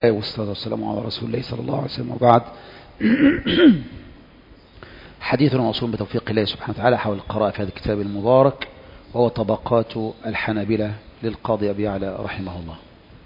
والصلاة والسلام على رسول الله صلى الله عليه وسلم، وبعد. حديثنا موصول بتوفيق الله سبحانه وتعالى حول القراءة في هذا الكتاب المبارك، وهو طبقات الحنابلة للقاضي أبي يعلى رحمه الله.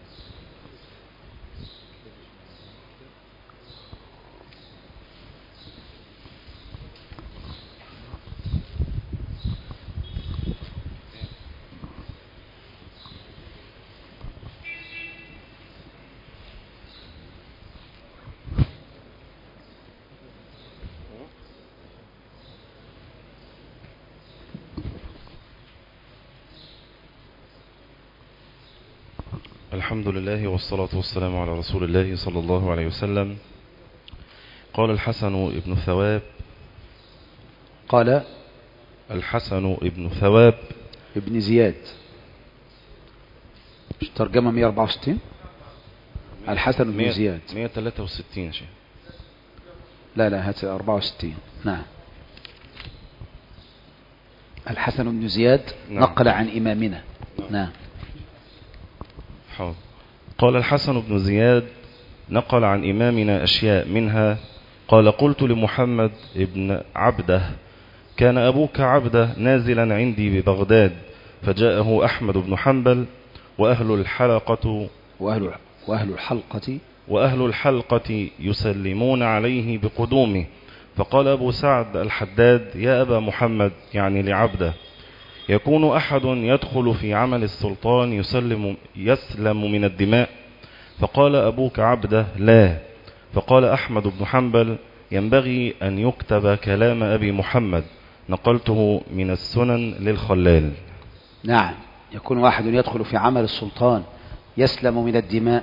الحمد لله والصلاة والسلام على رسول الله صلى الله عليه وسلم. قال الحسن ابن ثواب قال الحسن ابن ثواب ابن زياد، ترجمة 164. الحسن بن زياد 163 شيء. لا هات 64. نعم. الحسن بن زياد نقل عن إمامنا. نعم. قال الحسن بن زياد نقل عن إمامنا أشياء، منها قال: قلت لمحمد ابن عبده: كان أبوك عبده نازلا عندي ببغداد، فجاءه أحمد بن حنبل وأهل الحلقة يسلمون عليه بقدومه، فقال أبو سعد الحداد: يا أبا محمد، يعني لعبده: يكون أحد يدخل في عمل السلطان يسلم من الدماء؟ فقال أبوك عبده: لا. فقال أحمد بن حنبل: ينبغي أن يكتب كلام أبي محمد، نقلته من السنن للخلال. نعم، يكون واحد يدخل في عمل السلطان يسلم من الدماء،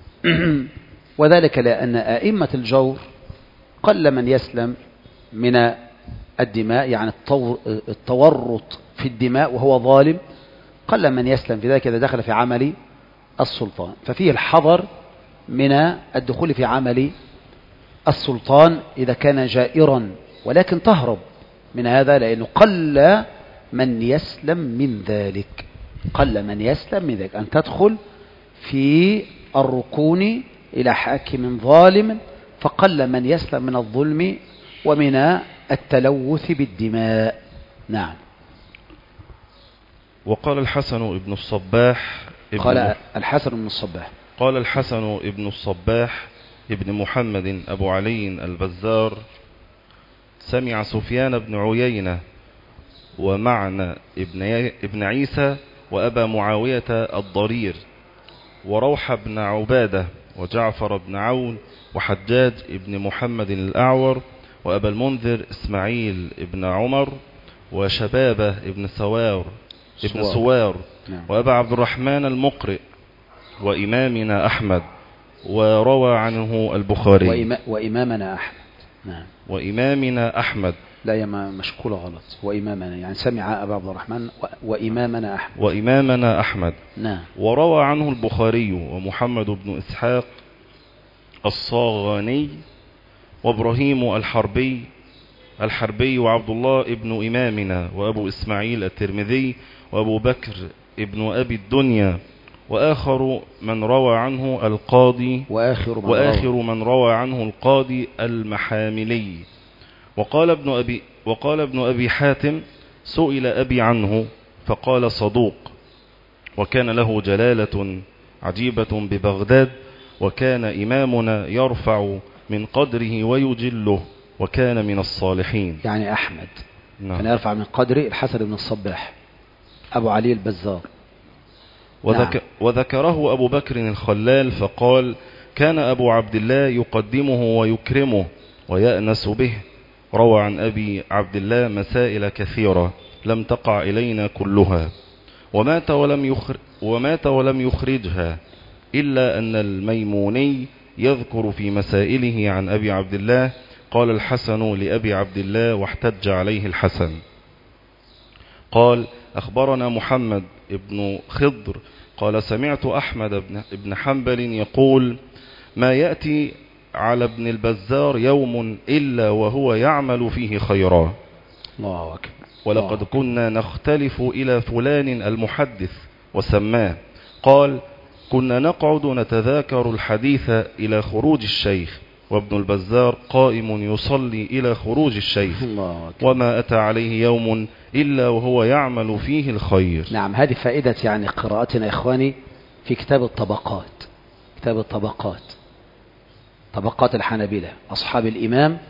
وذلك لأن أئمة الجور قل من يسلم من الدماء، يعني التورط في الدماء وهو ظالم، قل من يسلم في ذلك إذا دخل في عمل السلطان. ففيه الحذر من الدخول في عمل السلطان إذا كان جائرا، ولكن تهرب من هذا، لأنه قل من يسلم من ذلك. أن تدخل في الركون إلى حاكم ظالم، فقل من يسلم من الظلم ومن التلوث بالدماء. نعم. وقال الحسن ابن الصباح قال الحسن ابن الصباح ابن محمد أبو علي البزار: سمع سفيان بن عيينة ومعنى ابن عيسى وأبا معاوية الضرير وروح بن عبادة وجعفر بن عون وحجاج ابن محمد الأعور وأبا المنذر إسماعيل ابن عمر وشبابة ابن سوار وأبا عبد الرحمن المقرئ وإمامنا أحمد، وروى عنه البخاري. وإمامنا أحمد. نعم. وإمامنا أحمد، لا يا مشكولة غلط. وإمامنا يعني سمع أبا عبد الرحمن وإمامنا أحمد. نعم. وروى عنه البخاري ومحمد بن إسحاق الصاغاني وإبراهيم الحربي وعبد الله ابن إمامنا وأبو إسماعيل الترمذي وأبو بكر ابن أبي الدنيا وآخر من روى عنه القاضي المحاملي. وقال ابن أبي حاتم: سئل أبي عنه فقال: صدوق، وكان له جلالة عجيبة ببغداد، وكان إمامنا يرفع من قدره ويجله، وكان من الصالحين. يعني أحمد. نعم. كان يرفع من قدره الحسن بن الصباح أبو علي البزار. وذكره أبو بكر الخلال فقال: كان أبو عبد الله يقدمه ويكرمه ويأنس به. روى عن أبي عبد الله مسائل كثيرة لم تقع إلينا كلها، ومات ولم يخرجها، إلا أن الميموني يذكر في مسائله عن أبي عبد الله: قال الحسن لأبي عبد الله واحتج عليه الحسن. قال: أخبرنا محمد ابن خضر قال: سمعت أحمد بن حنبل يقول: ما يأتي على ابن البزار يوم إلا وهو يعمل فيه خيرا. الله أكبر. ولقد كنا نختلف إلى فلان المحدث وسماه. قال: كنا نقعد نتذاكر الحديث إلى خروج الشيخ، وابن البزار قائم يصلي إلى خروج الشيخ، وما أتى عليه يوم إلا وهو يعمل فيه الخير. نعم، هذه فائدة يعني قراءتنا إخواني في كتاب الطبقات. كتاب الطبقات، طبقات الحنابلة أصحاب الإمام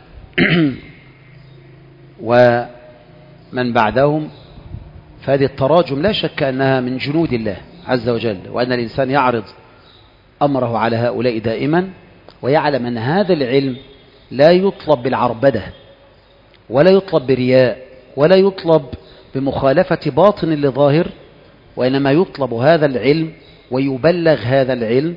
ومن بعدهم. فهذه التراجم لا شك أنها من جنود الله عز وجل، وأن الإنسان يعرض أمره على هؤلاء دائما، ويعلم أن هذا العلم لا يطلب بالعربدة، ولا يطلب برياء، ولا يطلب بمخالفة باطن لظاهر، وإنما يطلب هذا العلم ويبلغ هذا العلم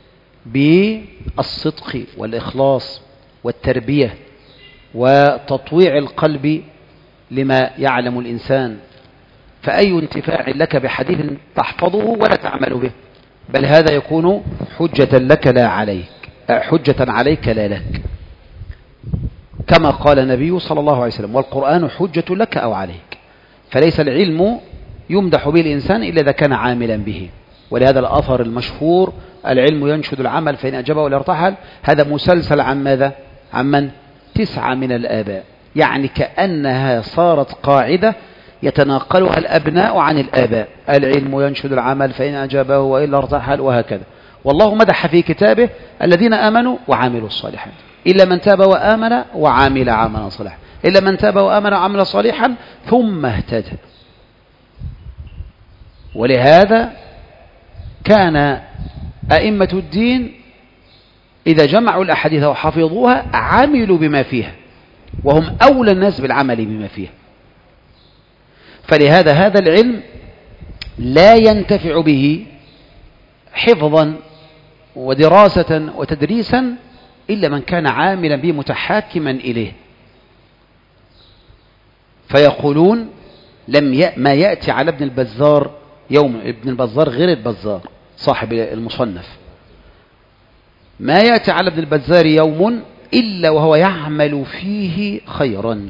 بالصدق والإخلاص والتربية وتطويع القلب لما يعلم الإنسان. فأي انتفاع لك بحديث تحفظه ولا تعمل به، بل هذا يكون حجة لك لا عليك، حجة عليك لا لك، كما قال النبي صلى الله عليه وسلم: والقرآن حجة لك أو عليك. فليس العلم يمدح به الإنسان إلا إذا كان عاملا به. ولهذا الأثر المشهور: العلم ينشد العمل فإن أجابه ولا ارتحل، هذا مسلسل عن ماذا؟ عمن 9 من الآباء، يعني كأنها صارت قاعدة يتناقلها الأبناء عن الآباء: العلم ينشد العمل فإن أجابه وإلا ارتحل، وهكذا. والله مدح في كتابه الذين آمنوا وعملوا الصالحات، إلا من تاب وآمن وعمل عملا صالحا، إلا من تاب وآمن وعمل صالحا ثم اهتدى. ولهذا كان أئمة الدين إذا جمعوا الأحاديث وحفظوها عملوا بما فيها، وهم أولى الناس بالعمل بما فيها. فلهذا هذا العلم لا ينتفع به حفظا ودراسة وتدريسا إلا من كان عاملا به متحاكما إليه. فيقولون: ما يأتي على ابن البزار يوم، ابن البزار غير البزار صاحب المصنف، ما يأتي على ابن البزار يوم إلا وهو يعمل فيه خيرا.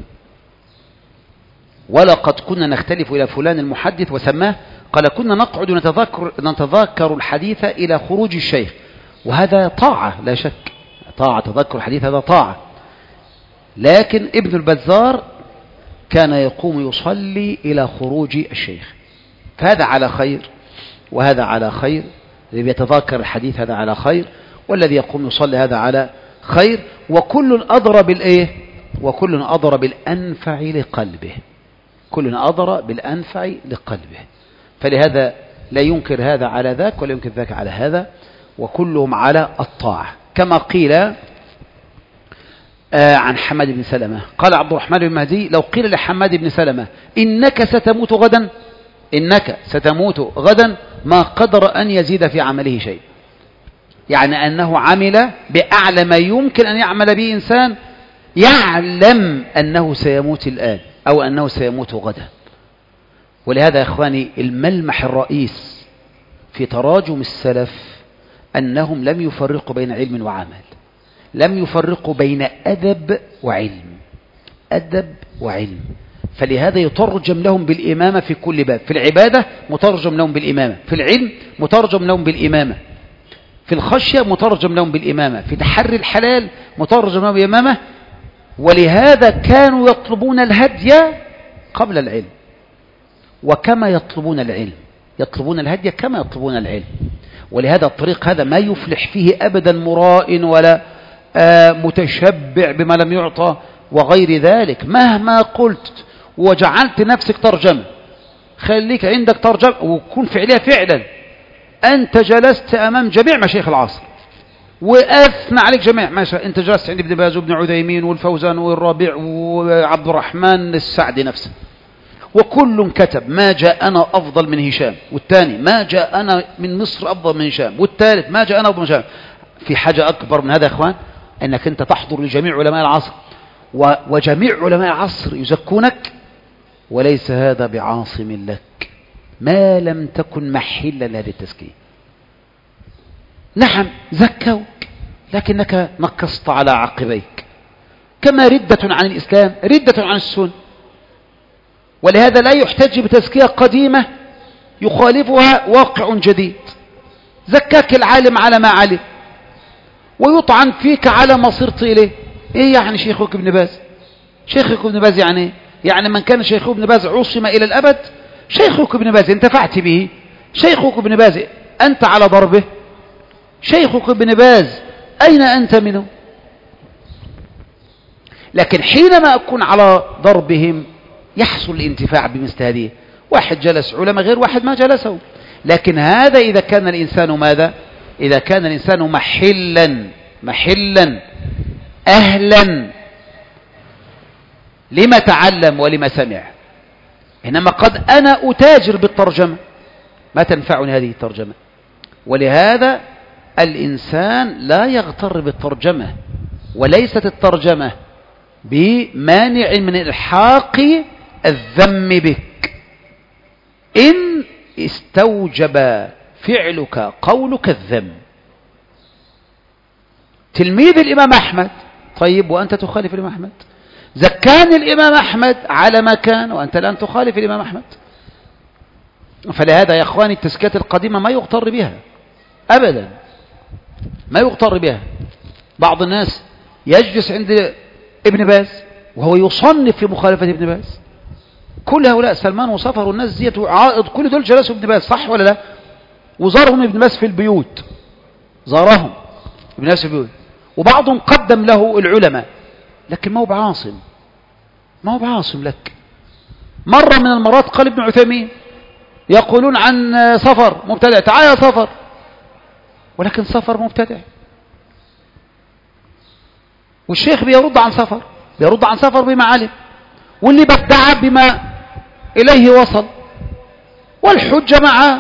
ولقد كنا نختلف إلى فلان المحدث وسماه، قال: كنا نقعد نتذاكر الحديث إلى خروج الشيخ. وهذا طاعة لا شك، طاعة، تذكر الحديث هذا طاعة. لكن ابن البزار كان يقوم يصلي إلى خروج الشيخ، فهذا على خير وهذا على خير. الذي يتذاكر الحديث هذا على خير، والذي يقوم يصلي هذا على خير، وكل أضرى بالإيه؟ وكل أضرى بالأنفع لقلبه، كل أضرى بالأنفع لقلبه. فلهذا لا ينكر هذا على ذاك ولا ينكر ذاك على هذا، وكلهم على الطاعة. كما قيل عن حماد بن سلمة، قال عبد الرحمن بن مهدي: لو قيل لحماد بن سلمة إنك ستموت غدا، إنك ستموت غدا، ما قدر أن يزيد في عمله شيء. يعني أنه عمل بأعلى ما يمكن أن يعمل به إنسان يعلم أنه سيموت الآن أو أنه سيموت غدا. ولهذا يا إخواني الملمح الرئيس في تراجم السلف أنهم لم يفرقوا بين علم وعمل، لم يفرقوا بين أدب وعلم، أدب وعلم. فلهذا يترجم لهم بالإمامة في كل باب. في العبادة مترجم لهم بالإمامة، في العلم مترجم لهم بالإمامة، في الخشية مترجم لهم بالإمامة، في تحري الحلال مترجم لهم بالإمامة. ولهذا كانوا يطلبون الهدي قبل العلم، وكما يطلبون العلم يطلبون الهدي كما يطلبون العلم. ولهذا الطريق هذا ما يفلح فيه أبدا مراء ولا متشبع بما لم يعطى وغير ذلك. مهما قلت وجعلت نفسك ترجمة، خليك عندك ترجمة وكون فعليا فعلا. أنت جلست أمام جميع مشايخ العصر وأثنى عليك جميع ماشا. أنت جلست عند ابن باز وابن عثيمين والفوزان والربيع وعبد الرحمن السعدي نفسه، وكل كتب: ما جاءنا أفضل من هشام، والثاني: ما جاءنا من مصر أفضل من هشام، والثالث: ما جاءنا أفضل من هشام. في حاجة أكبر من هذا يا إخوان؟ أنك أنت تحضر لجميع علماء العصر، وجميع علماء العصر يزكونك، وليس هذا بعاصم لك ما لم تكن محلا لهذه التزكية. نعم زكوك، لكنك نكصت على عقبيك، كما ردة عن الإسلام ردة عن السنة. ولهذا لا يحتج بتزكية قديمة يخالفها واقع جديد. زكاك العالم على ما علم ويطعن فيك على ما صرت إليه. إيه يعني شيخك ابن باز؟ شيخك ابن باز يعني إيه؟ يعني من كان شيخ ابن باز عصم إلى الأبد؟ شيخك ابن باز انتفعت به؟ شيخك ابن باز أنت على ضربه؟ شيخك ابن باز أين أنت منه؟ لكن حينما أكون على ضربهم يحصل الانتفاع بمثل هذه. واحد جلس علماء غير واحد ما جلسه. لكن هذا إذا كان الإنسان ماذا؟ إذا كان الإنسان محلا أهلا لما تعلم ولما سمع. إنما قد أنا أتاجر بالترجمة، ما تنفعني هذه الترجمة. ولهذا الإنسان لا يغتر بالترجمة، وليست الترجمة بمانع من إلحاق الذم بك إن استوجب فعلك قولك الذم. تلميذ الإمام أحمد، طيب وأنت تخالف الإمام أحمد. زكان الإمام أحمد على ما كان وأنت الآن تخالف الإمام أحمد. فلهذا يا أخواني التزكية القديمة ما يغتر بها أبدا، ما يغتر بها. بعض الناس يجلس عند ابن باز وهو يصنف في مخالفة ابن باز. كل هؤلاء سلمان وصفر والناس زيت وعائض كل دول جلسوا ابن باز، صح ولا لا؟ وزارهم ابن باز في البيوت، زارهم ابن باز في البيوت، وبعضهم قدم له العلماء، لكن ما هو بعاصم، ما هو بعاصم لك. مرة من المرات قال ابن عثيمين يقولون عن صفر مبتدع، تعال يا صفر، ولكن صفر مبتدع. والشيخ بيرد عن صفر، بيرد عن صفر بما علم، واللي بدع بما إليه وصل، والحجة مع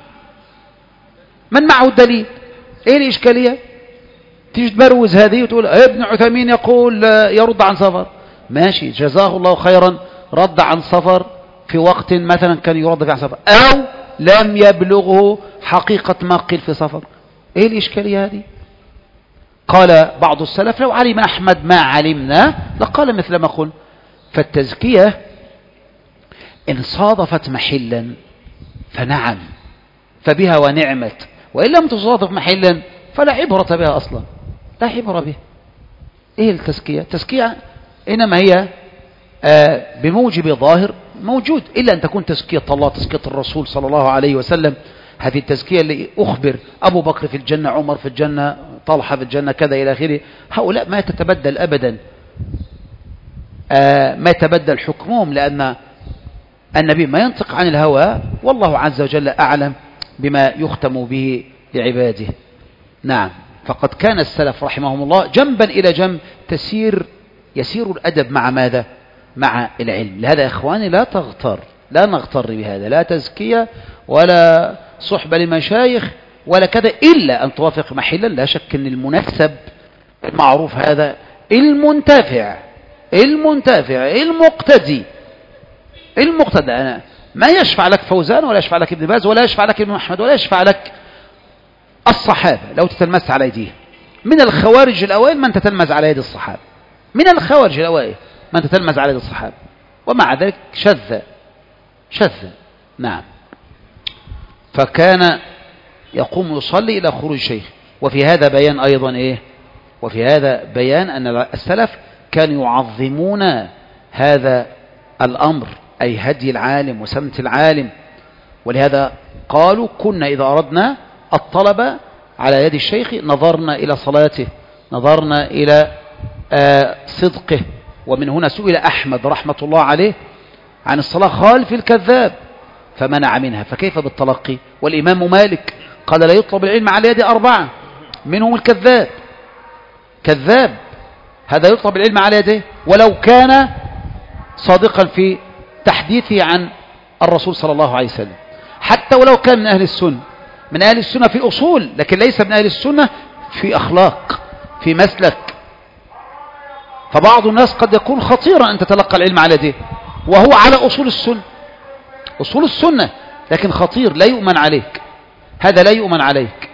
من معه الدليل. ايه الإشكالية؟ تيجي تبروز هذه وتقول ابن عثيمين يقول يرد عن صفر، ماشي جزاه الله خيرا، رد عن صفر في وقت مثلا كان يرد عن صفر، أو لم يبلغه حقيقة ما قيل في صفر. ايه الإشكالية هذه؟ قال بعض السلف لو علم أحمد ما علمنا لقال مثل ما قل. فالتزكية إن صادفت محلا فنعم، فبها ونعمت، وإن لم تصادف محلا فلا عبرة بها أصلا، لا عبرة بها. إيه التزكية؟ التزكية إنما هي بموجب ظاهر موجود، إلا أن تكون تزكية الله، تزكية الرسول صلى الله عليه وسلم. هذه التزكية اللي أخبر أبو بكر في الجنة، عمر في الجنة، طلحة في الجنة، كذا إلى آخره. هؤلاء ما تتبدل أبدا، ما يتبدل حكمهم، لأن النبي ما ينطق عن الهوى، والله عز وجل أعلم بما يختم به لعباده. نعم. فقد كان السلف رحمهم الله جنبا إلى جنب يسير الأدب مع ماذا؟ مع العلم. لهذا يا إخواني لا تغتر، لا نغتر بهذا، لا تزكية ولا صحبة لمشايخ ولا كذا، إلا أن توافق محلا. لا شك أن المنسب المعروف هذا المنتفع المقتدي. أنا ما يشفع لك فوزان، ولا يشفع لك ابن باز، ولا يشفع لك ابن أحمد، ولا يشفع لك الصحابة لو تتلمس على أيديهم. من الخوارج الأوائل من تتلمز على يد الصحابة، من الخوارج الأوائل من تتلمز على يد الصحابة، ومع ذلك شذ. نعم. فكان يقوم يصلي إلى خروج الشيخ. وفي هذا بيان أيضا إيه؟ وفي هذا بيان أن السلف كانوا يعظمون هذا الأمر، أي هدي العالم وسمت العالم. ولهذا قالوا كنا إذا أردنا الطلب على يد الشيخ نظرنا إلى صلاته، نظرنا إلى صدقه. ومن هنا سئل أحمد رحمة الله عليه عن الصلاة خالف الكذاب فمنع منها، فكيف بالتلقي؟ والإمام مالك قال لا يطلب العلم على يد 4، منهم الكذاب. كذاب هذا يطلب العلم على يده ولو كان صادقا في تحديثه عن الرسول صلى الله عليه وسلم، حتى ولو كان من أهل السنة، من أهل السنة في أصول، لكن ليس من أهل السنة في أخلاق، في مسلك. فبعض الناس قد يكون خطيرا أن تتلقى العلم على يده وهو على أصول السنة، لكن خطير، لا يؤمن عليك، هذا لا يؤمن عليك.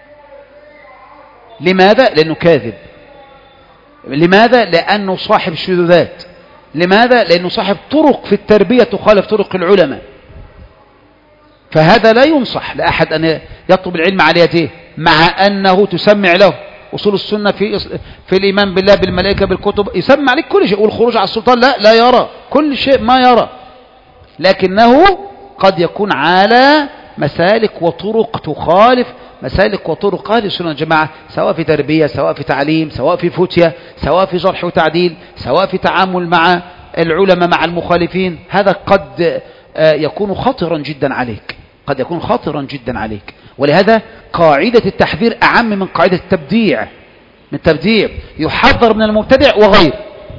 لماذا؟ لأنه كاذب. لماذا؟ لأنه صاحب شذوذات. لماذا؟ لأنه صاحب طرق في التربية تخالف طرق العلماء. فهذا لا ينصح لأحد أن يطلب العلم على يديه، مع أنه تسمع له أصول السنة في الإيمان بالله بالملائكة بالكتب، يسمع عليك كل شيء، والخروج على السلطان لا يرى كل شيء ما يرى، لكنه قد يكون على مسالك وطرق تخالف مسالك وطرق أهل السنة والجماعة، سواء في تربية، سواء في تعليم، سواء في فتية، سواء في جرح وتعديل، سواء في تعامل مع العلماء مع المخالفين. هذا قد يكون خطرا جدا عليك، قد يكون خطرا جدا عليك. ولهذا قاعدة التحذير أعم من قاعدة التبديع. من التبديع يحذر من المبتدع وغير.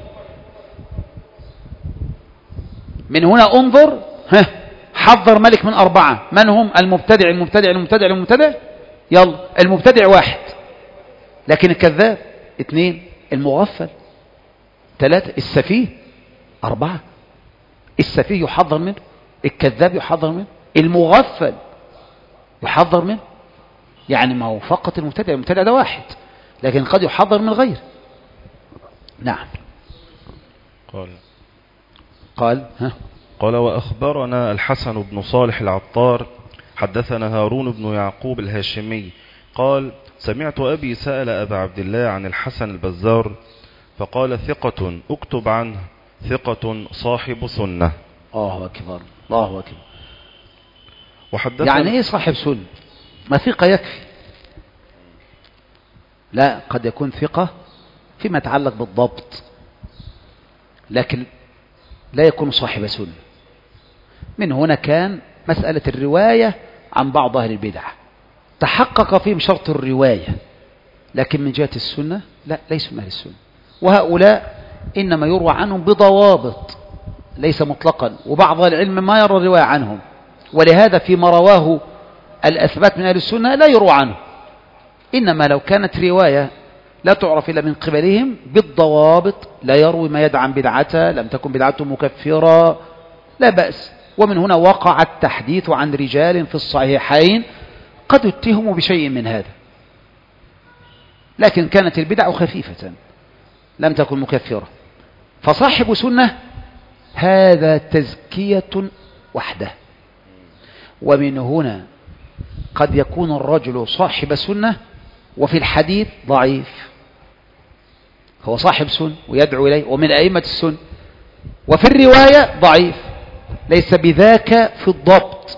من هنا انظر، حذر ملك من 4. من هم؟ المبتدع المبتدع المبتدع المبتدع. يلا، المبتدع 1، لكن الكذاب 2، المغفل 3، السفيه 4. السفيه يحذر منه، الكذاب يحذر منه، المغفل يحذر منه. يعني ما هو فقط المبتدع، المبتدع ده 1، لكن قد يحذر من غير. نعم. قال وأخبرنا الحسن بن صالح العطار حدثنا هارون بن يعقوب الهاشمي قال سمعت أبي سأل أبا عبد الله عن الحسن البزار فقال ثقة اكتب عنه، ثقة صاحب سنة. الله أكبر، الله أكبر. وحدثنا يعني إيه صاحب سنة؟ ما ثقة يكفي، لا، قد يكون ثقة فيما يتعلق بالضبط، لكن لا يكون صاحب سنة. من هنا كان مسألة الرواية عن بعض أهل البدع تحقق فيهم شرط الرواية، لكن من جهة السنة لا، ليسوا من أهل السنة. وهؤلاء إنما يروى عنهم بضوابط ليس مطلقا، وبعض أهل العلم ما يرى الرواية عنهم، ولهذا فيما رواه الأثبات من أهل السنة لا يروى عنه. إنما لو كانت رواية لا تعرف إلا من قبلهم بالضوابط، لا يروي ما يدعم بدعته، لم تكن بدعته مكفرة، لا بأس. ومن هنا وقع التحديث عن رجال في الصحيحين قد اتهموا بشيء من هذا، لكن كانت البدع خفيفة لم تكن مكفرة. فصاحب سنة هذا تزكية وحده. ومن هنا قد يكون الرجل صاحب سنة وفي الحديث ضعيف، هو صاحب سنة ويدعو إليه ومن أئمة السنة، وفي الرواية ضعيف، ليس بذاك في الضبط،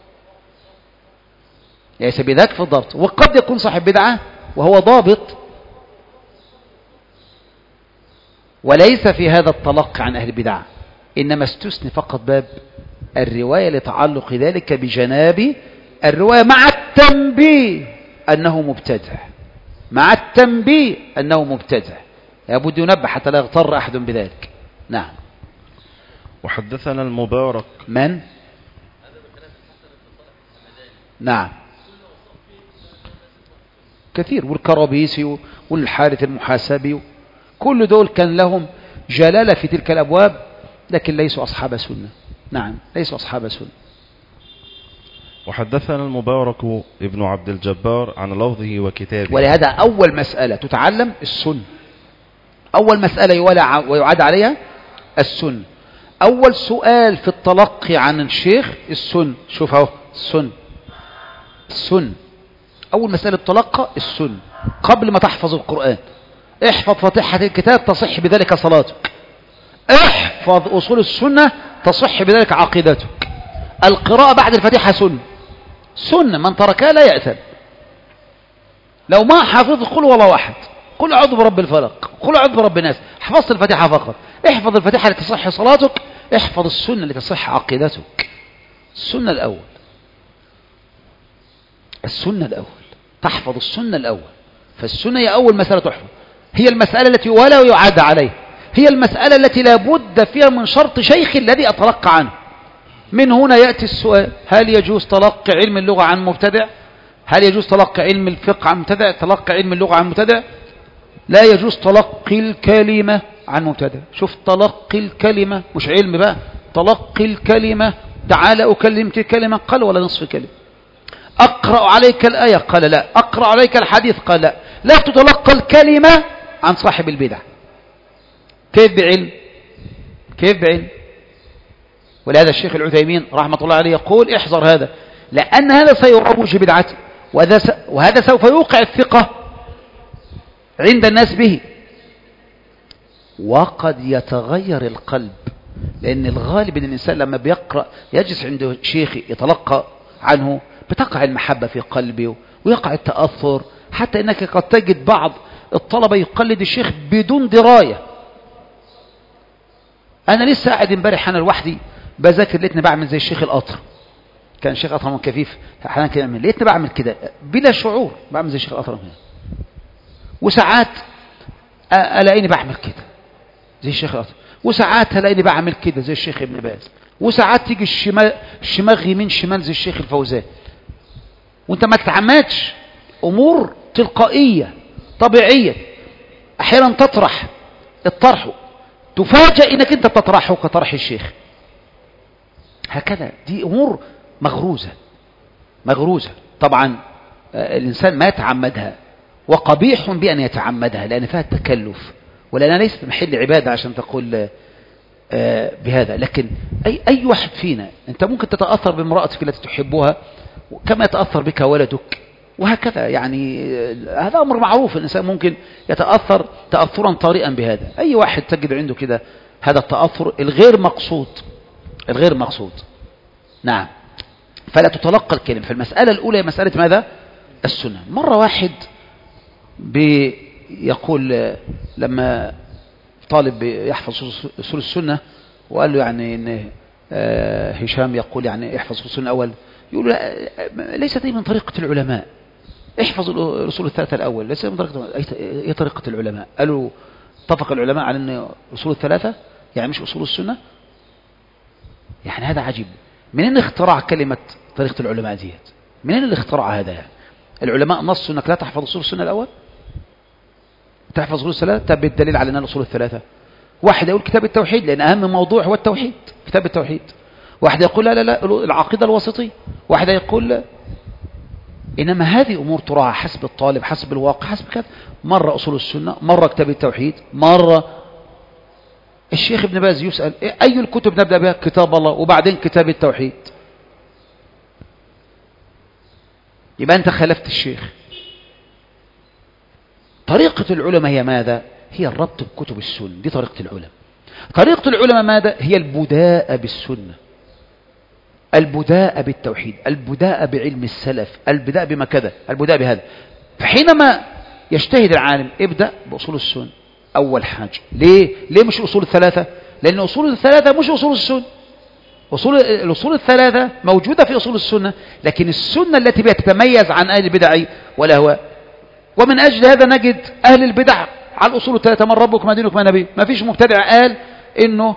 ليس بذاك في الضبط. وقد يكون صاحب بدعة وهو ضابط، وليس في هذا التلقي عن أهل البدع، إنما استثني فقط باب الرواية لتعلق ذلك بجناب الرواية، مع التنبيه أنه مبتدع، مع التنبيه أنه مبتدع، لابد ينبه حتى لا يغتر أحد بذلك. نعم. وحدثنا المبارك من؟ نعم، كثير، والكرابيسي والحارث المحاسبي، كل دول كان لهم جلالة في تلك الأبواب، لكن ليسوا أصحاب سنة. نعم، ليسوا أصحاب سنة. وحدثنا المبارك ابن عبد الجبار عن لفظه وكتابه. ولهذا أول مسألة تتعلم السنة، أول مسألة ويعاد عليها السنة. أول سؤال في التلقي عن الشيخ السنة. شوف اهو السنة، أول مسألة تلقى السنة قبل ما تحفظ القرآن. احفظ فاتحة الكتاب تصح بذلك صلاتك، احفظ أصول السنة تصح بذلك عقيدتك. القراءة بعد الفاتحة سنة، من تركها لا يأثم. لو ما حافظ قل والله واحد، قل أعوذ برب الفلق، قل أعوذ برب الناس، حفظت الفاتحة فقط. احفظ الفاتحة لتصح صلاتك، احفظ السنة لتصح عقيدتك. السنة الأول، السنة الأول، تحفظ السنة الأول. فالسنة هي أول مسألة تحفظ، هي المسألة التي ولا يعاد عليها، هي المسألة التي لا بد فيها من شرط شيخ الذي أتلقى عنه. من هنا يأتي السؤال: هل يجوز تلقي علم اللغة عن مبتدع؟ هل يجوز تلقي علم الفقه عن مبتدع؟ تلقي علم اللغة عن مبتدع؟ لا يجوز تلقي الكلمة عن مبتدع. شوف، تلقي الكلمة مش علم بقى، تلقي الكلمة. تعال أكلمك كلمة، قال ولا نصف كلمة. أقرأ عليك الآية، قال لا. أقرأ عليك الحديث، قال لا. لا تتلقى الكلمة عن صاحب البدع. كيف بعلم؟ كيف بعلم؟ ولهذا الشيخ العثيمين رحمة الله عليه يقول: احذر هذا، لأن هذا سيروج بدعته، وهذا سوف يوقع الثقة عند الناس به. وقد يتغير القلب، لأن الغالب أن الإنسان لما بيقرأ يجلس عند شيخ يتلقى عنه بتقع المحبة في قلبه ويقع التأثر، حتى أنك قد تجد بعض الطلبة يقلد الشيخ بدون دراية. أنا لسه قاعد امبارح أنا لوحدي بذاكر، لقيتني بعمل زي الشيخ القطر، كان الشيخ قطر من كفيف أحيانا كده، لقيتني بعمل كده بلا شعور، بعمل زي الشيخ القطر. وساعات ألاقيني بعمل كده زي الشيخ القطر، وساعات ألاقيني بعمل كده زي الشيخ ابن باز، وساعات تيجي الشماغ يمين شمال زي الشيخ الفوزان. وانت ما تتعمدش، أمور تلقائية طبيعية. أحيانا تطرح الطرح تفاجأ انك انت تطرحه كطرح الشيخ، هكذا. دي امور مغروزة طبعا. الانسان ما يتعمدها، وقبيح بأن يتعمدها، لان فيها التكلف، ولأنها ليست محل عبادة عشان تقول بهذا. لكن اي واحد فينا انت ممكن تتأثر بامرأتك التي تحبها كما يتأثر بك ولدك، وهكذا. يعني هذا أمر معروف، الإنسان ممكن يتأثر تأثرا طارئا بهذا. أي واحد تجد عنده كده هذا التأثر الغير مقصود. نعم. فلا تتلقى الكلمة. فالمسألة الأولى مسألة ماذا؟ السنة. مرة واحد بيقول لما طالب يحفظ أصول السنة وقال له يعني إن هشام يقول يعني احفظ أصول السنة الأول، يقول ليست من طريقة العلماء، احفظ الأصول الثلاثة الأول، ليس من طريقة. أي طريقة العلماء؟ قالوا اتفق العلماء على أن أصول الثلاثة يعني مش أصول السنة. يعني هذا عجيب. منين اختراع كلمة طريقة العلماء ديت؟ منين اللي اخترع هذا؟ يعني العلماء نصوا أنك لا تحفظ أصول السنة الأول، تحفظ أصول الثلاثة. طب الدليل على أن الأصول الثلاثة؟ واحد يقول كتاب التوحيد، لأن أهم موضوع هو التوحيد، كتاب التوحيد. واحد يقول لا العقيدة الوسطية. واحد يقول لا. إنما هذه أمور تراعى حسب الطالب، حسب الواقع، حسب كذا. مرة أصول السنة، مرة كتاب التوحيد، مرة الشيخ ابن باز يسأل أي الكتب نبدأ بها؟ كتاب الله، وبعدين كتاب التوحيد. يبقى أنت خالفت الشيخ. طريقة العلماء هي ماذا؟ هي الربط بكتب السنة. دي طريقة العلماء. طريقة العلماء ماذا؟ هي البداء بالسنة، البداء بالتوحيد، البداء بعلم السلف، البداء بما كذا، البداء بهذا. فحينما يجتهد العالم ابدأ بأصول السنة أول حاجة. ليه مش الأصول الثلاثة؟ لأن أصول الثلاثة مش أصول السنة. الأصول الثلاثة موجودة في أصول السنة، لكن السنة التي بها تتميز عن أهل البدع والأهواء. ومن أجل هذا نجد أهل البدع على الأصول الثلاثة: من ربك ما دينك ما نبيك. ما فيش مبتدع قال إنه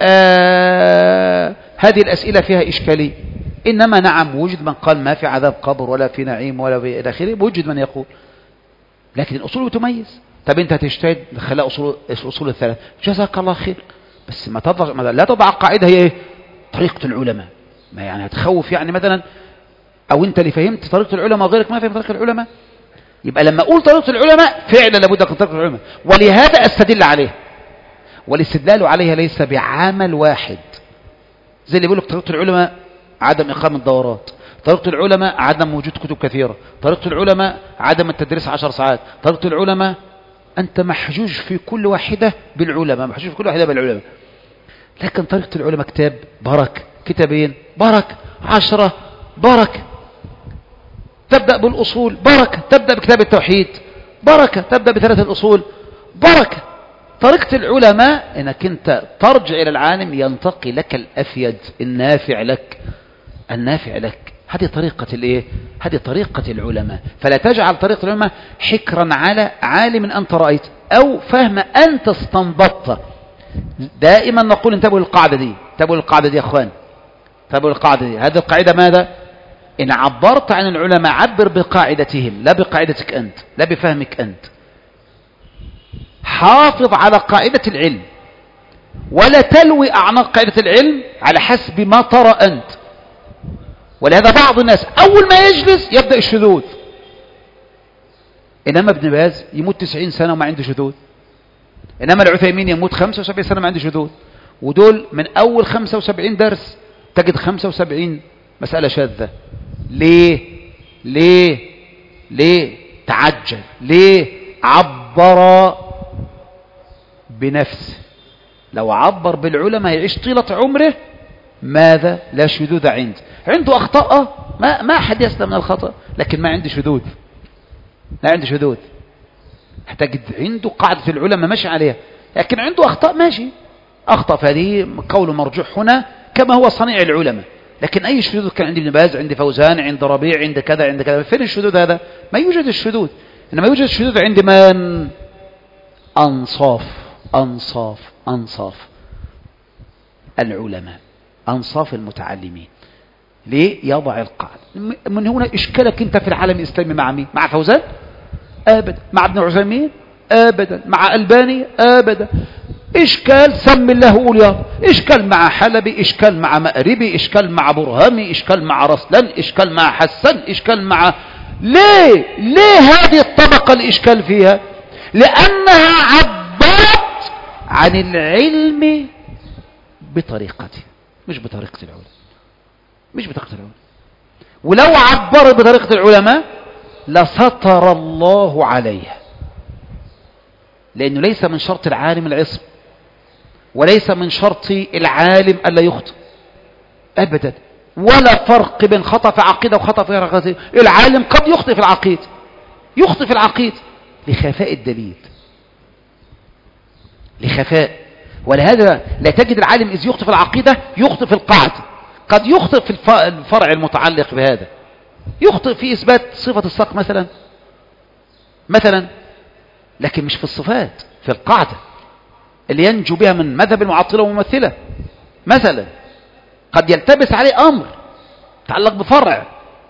هذه الأسئلة فيها إشكالية. إنما نعم وجد من قال ما في عذاب قبر ولا في نعيم ولا في إلى آخره، وجد من يقول. لكن الأصول تميز. طب أنت هتجتهد خلال أصول الثلاث، جزاك الله خير، بس لا تضع قاعدة هي طريقة العلماء. ما يعني هتخوف يعني مثلا، أو أنت اللي فهمت طريقة العلماء وغيرك ما فهم طريقة العلماء. يبقى لما أقول طريقة العلماء فعلا لابد من طريقة العلماء، ولهذا أستدل عليه. والاستدلال عليها ليس بعمل واحد، زي اللي بيقول لك طريقة العلماء عدم إقامة دورات، طريقة العلماء عدم وجود كتب كثيرة، طريقة العلماء عدم التدريس 10 ساعات، طريقة العلماء. أنت محجوج في كل واحدة بالعلماء، محجوج في كل واحدة بالعلماء. لكن طريقة العلماء كتاب بركة، كتابين بركة، 10 بركة. تبدأ بالأصول بركة، تبدأ بكتاب التوحيد بركة، تبدأ بثلاثة الأصول بركة. طريقة العلماء انك انت ترجع الى العالم ينتقي لك الافيد النافع لك. هذه طريقة الايه؟ هذه طريقة العلماء. فلا تجعل طريقة العلماء حكرا على عالم انت رأيت او فهم انت استنبطت. دائما نقول انتبهوا للقاعدة دي، انتبهوا للقاعدة دي يا اخوان، انتبهوا للقاعدة دي. هذه القاعدة ماذا؟ ان عبرت عن العلماء عبر بقاعدتهم، لا بقاعدتك انت، لا بفهمك انت. حافظ على قاعدة العلم، ولا تلوي أعناق قاعدة العلم على حسب ما ترى أنت. ولهذا بعض الناس أول ما يجلس يبدأ الشذوذ. إنما ابن باز يموت 90 سنة وما عنده شذوذ، إنما العثيمين يموت 75 سنة وما عنده شذوذ. ودول من أول 75 درس تجد 75 مسألة شاذة. ليه تعجل؟ ليه عبر بنفسه؟ لو عبر بالعلماء يعيش طيلة عمره ماذا؟ لا شذوذ عنده أخطاء، ما أحد يسلم من الخطأ، لكن ما عنده شذوذ، لا عنده شذوذ. تجد عنده قاعدة العلماء ماشي عليها، لكن عنده أخطاء ماشي، أخطأ، فهذه قول مرجوح هنا كما هو صنيع العلماء. لكن أي شذوذ كان عند ابن باز، عند فوزان، عند ربيع، عند كذا عند كذا، فين الشذوذ هذا؟ ما يوجد الشذوذ. إنما يوجد الشذوذ عند من؟ أنصاف العلماء، أنصاف المتعلمين. ليه؟ يضع القاعدة. من هنا إشكالك أنت في العالم الإسلامي مع مين؟ مع فوزان؟ أبدا. مع ابن عثيمين؟ أبدا. مع ألباني؟ أبدا. إشكال سم الله قول يا، إشكال مع حلبي، إشكال مع مأربي، إشكال مع برهامي، إشكال مع رسلان، إشكال مع حسن، إشكال مع ليه هذه الطبقة الإشكال فيها؟ لأنها عبرت عن العلم بطريقته، مش بطريقة العلماء. ولو عبرت بطريقة العلماء لستر الله عليها، لأنه ليس من شرط العالم العصم، وليس من شرط العالم ألا يخطئ أبدا، ولا فرق بين خطأ في عقيدة وخطأ في عقيدة. العالم قد يخطئ في العقيدة لخفاء الدليل، لخفاء. ولهذا لا تجد العالم إذ يخطئ في العقيدة يخطئ في القاعدة، قد يخطئ في الفرع المتعلق بهذا، يخطئ في إثبات صفة الساق مثلا، لكن مش في الصفات، في القاعدة اللي ينجو بها من مذهب المعطلة وممثلة مثلا. قد يلتبس عليه أمر يتعلق بفرع،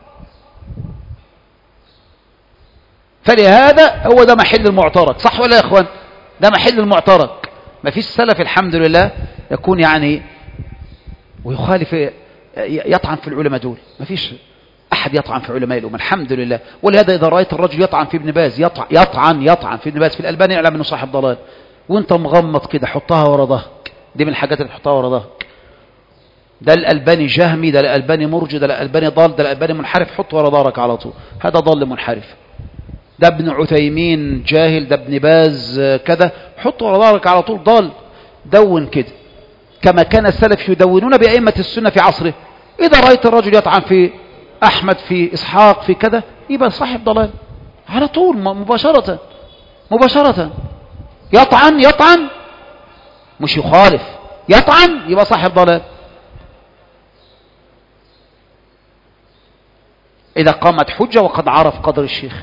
فلهذا هو ده محل المعترك. صح ولا يا إخوان؟ ده محل المعترك. ما فيش سلف الحمد لله يكون يعني ويخالف يطعن في العلماء دول، ما فيش أحد يطعن في علماء الأمة الحمد لله. ولهذا إذا رأيت الرجل يطعن في ابن باز، يطعن في ابن باز، في الألباني، يعلم أنه صاحب ضلال، وانت مغمض كده حطها ورا ظهرك. دي من الحاجات اللي تحطها ورا ظهرك. ده الألباني جهمي، ده الألباني مرجي، ده الألباني ضال، ده الألباني منحرف، حط ورا ظهرك على طول، هذا ضال منحرف. ده ابن عثيمين جاهل، ده ابن باز كذا، حط ورا ظهرك على طول ضال. دون كده كما كان السلف يدونون بأئمة السنة في عصره. إذا رأيت الرجل يطعن في أحمد، في إسحاق، في كذا، يبقى صاحب ضلال على طول، مباشرة. يطعن مش يخالف، يطعن يبقى صاحب ضلال. إذا قامت حجة وقد عرف قدر الشيخ.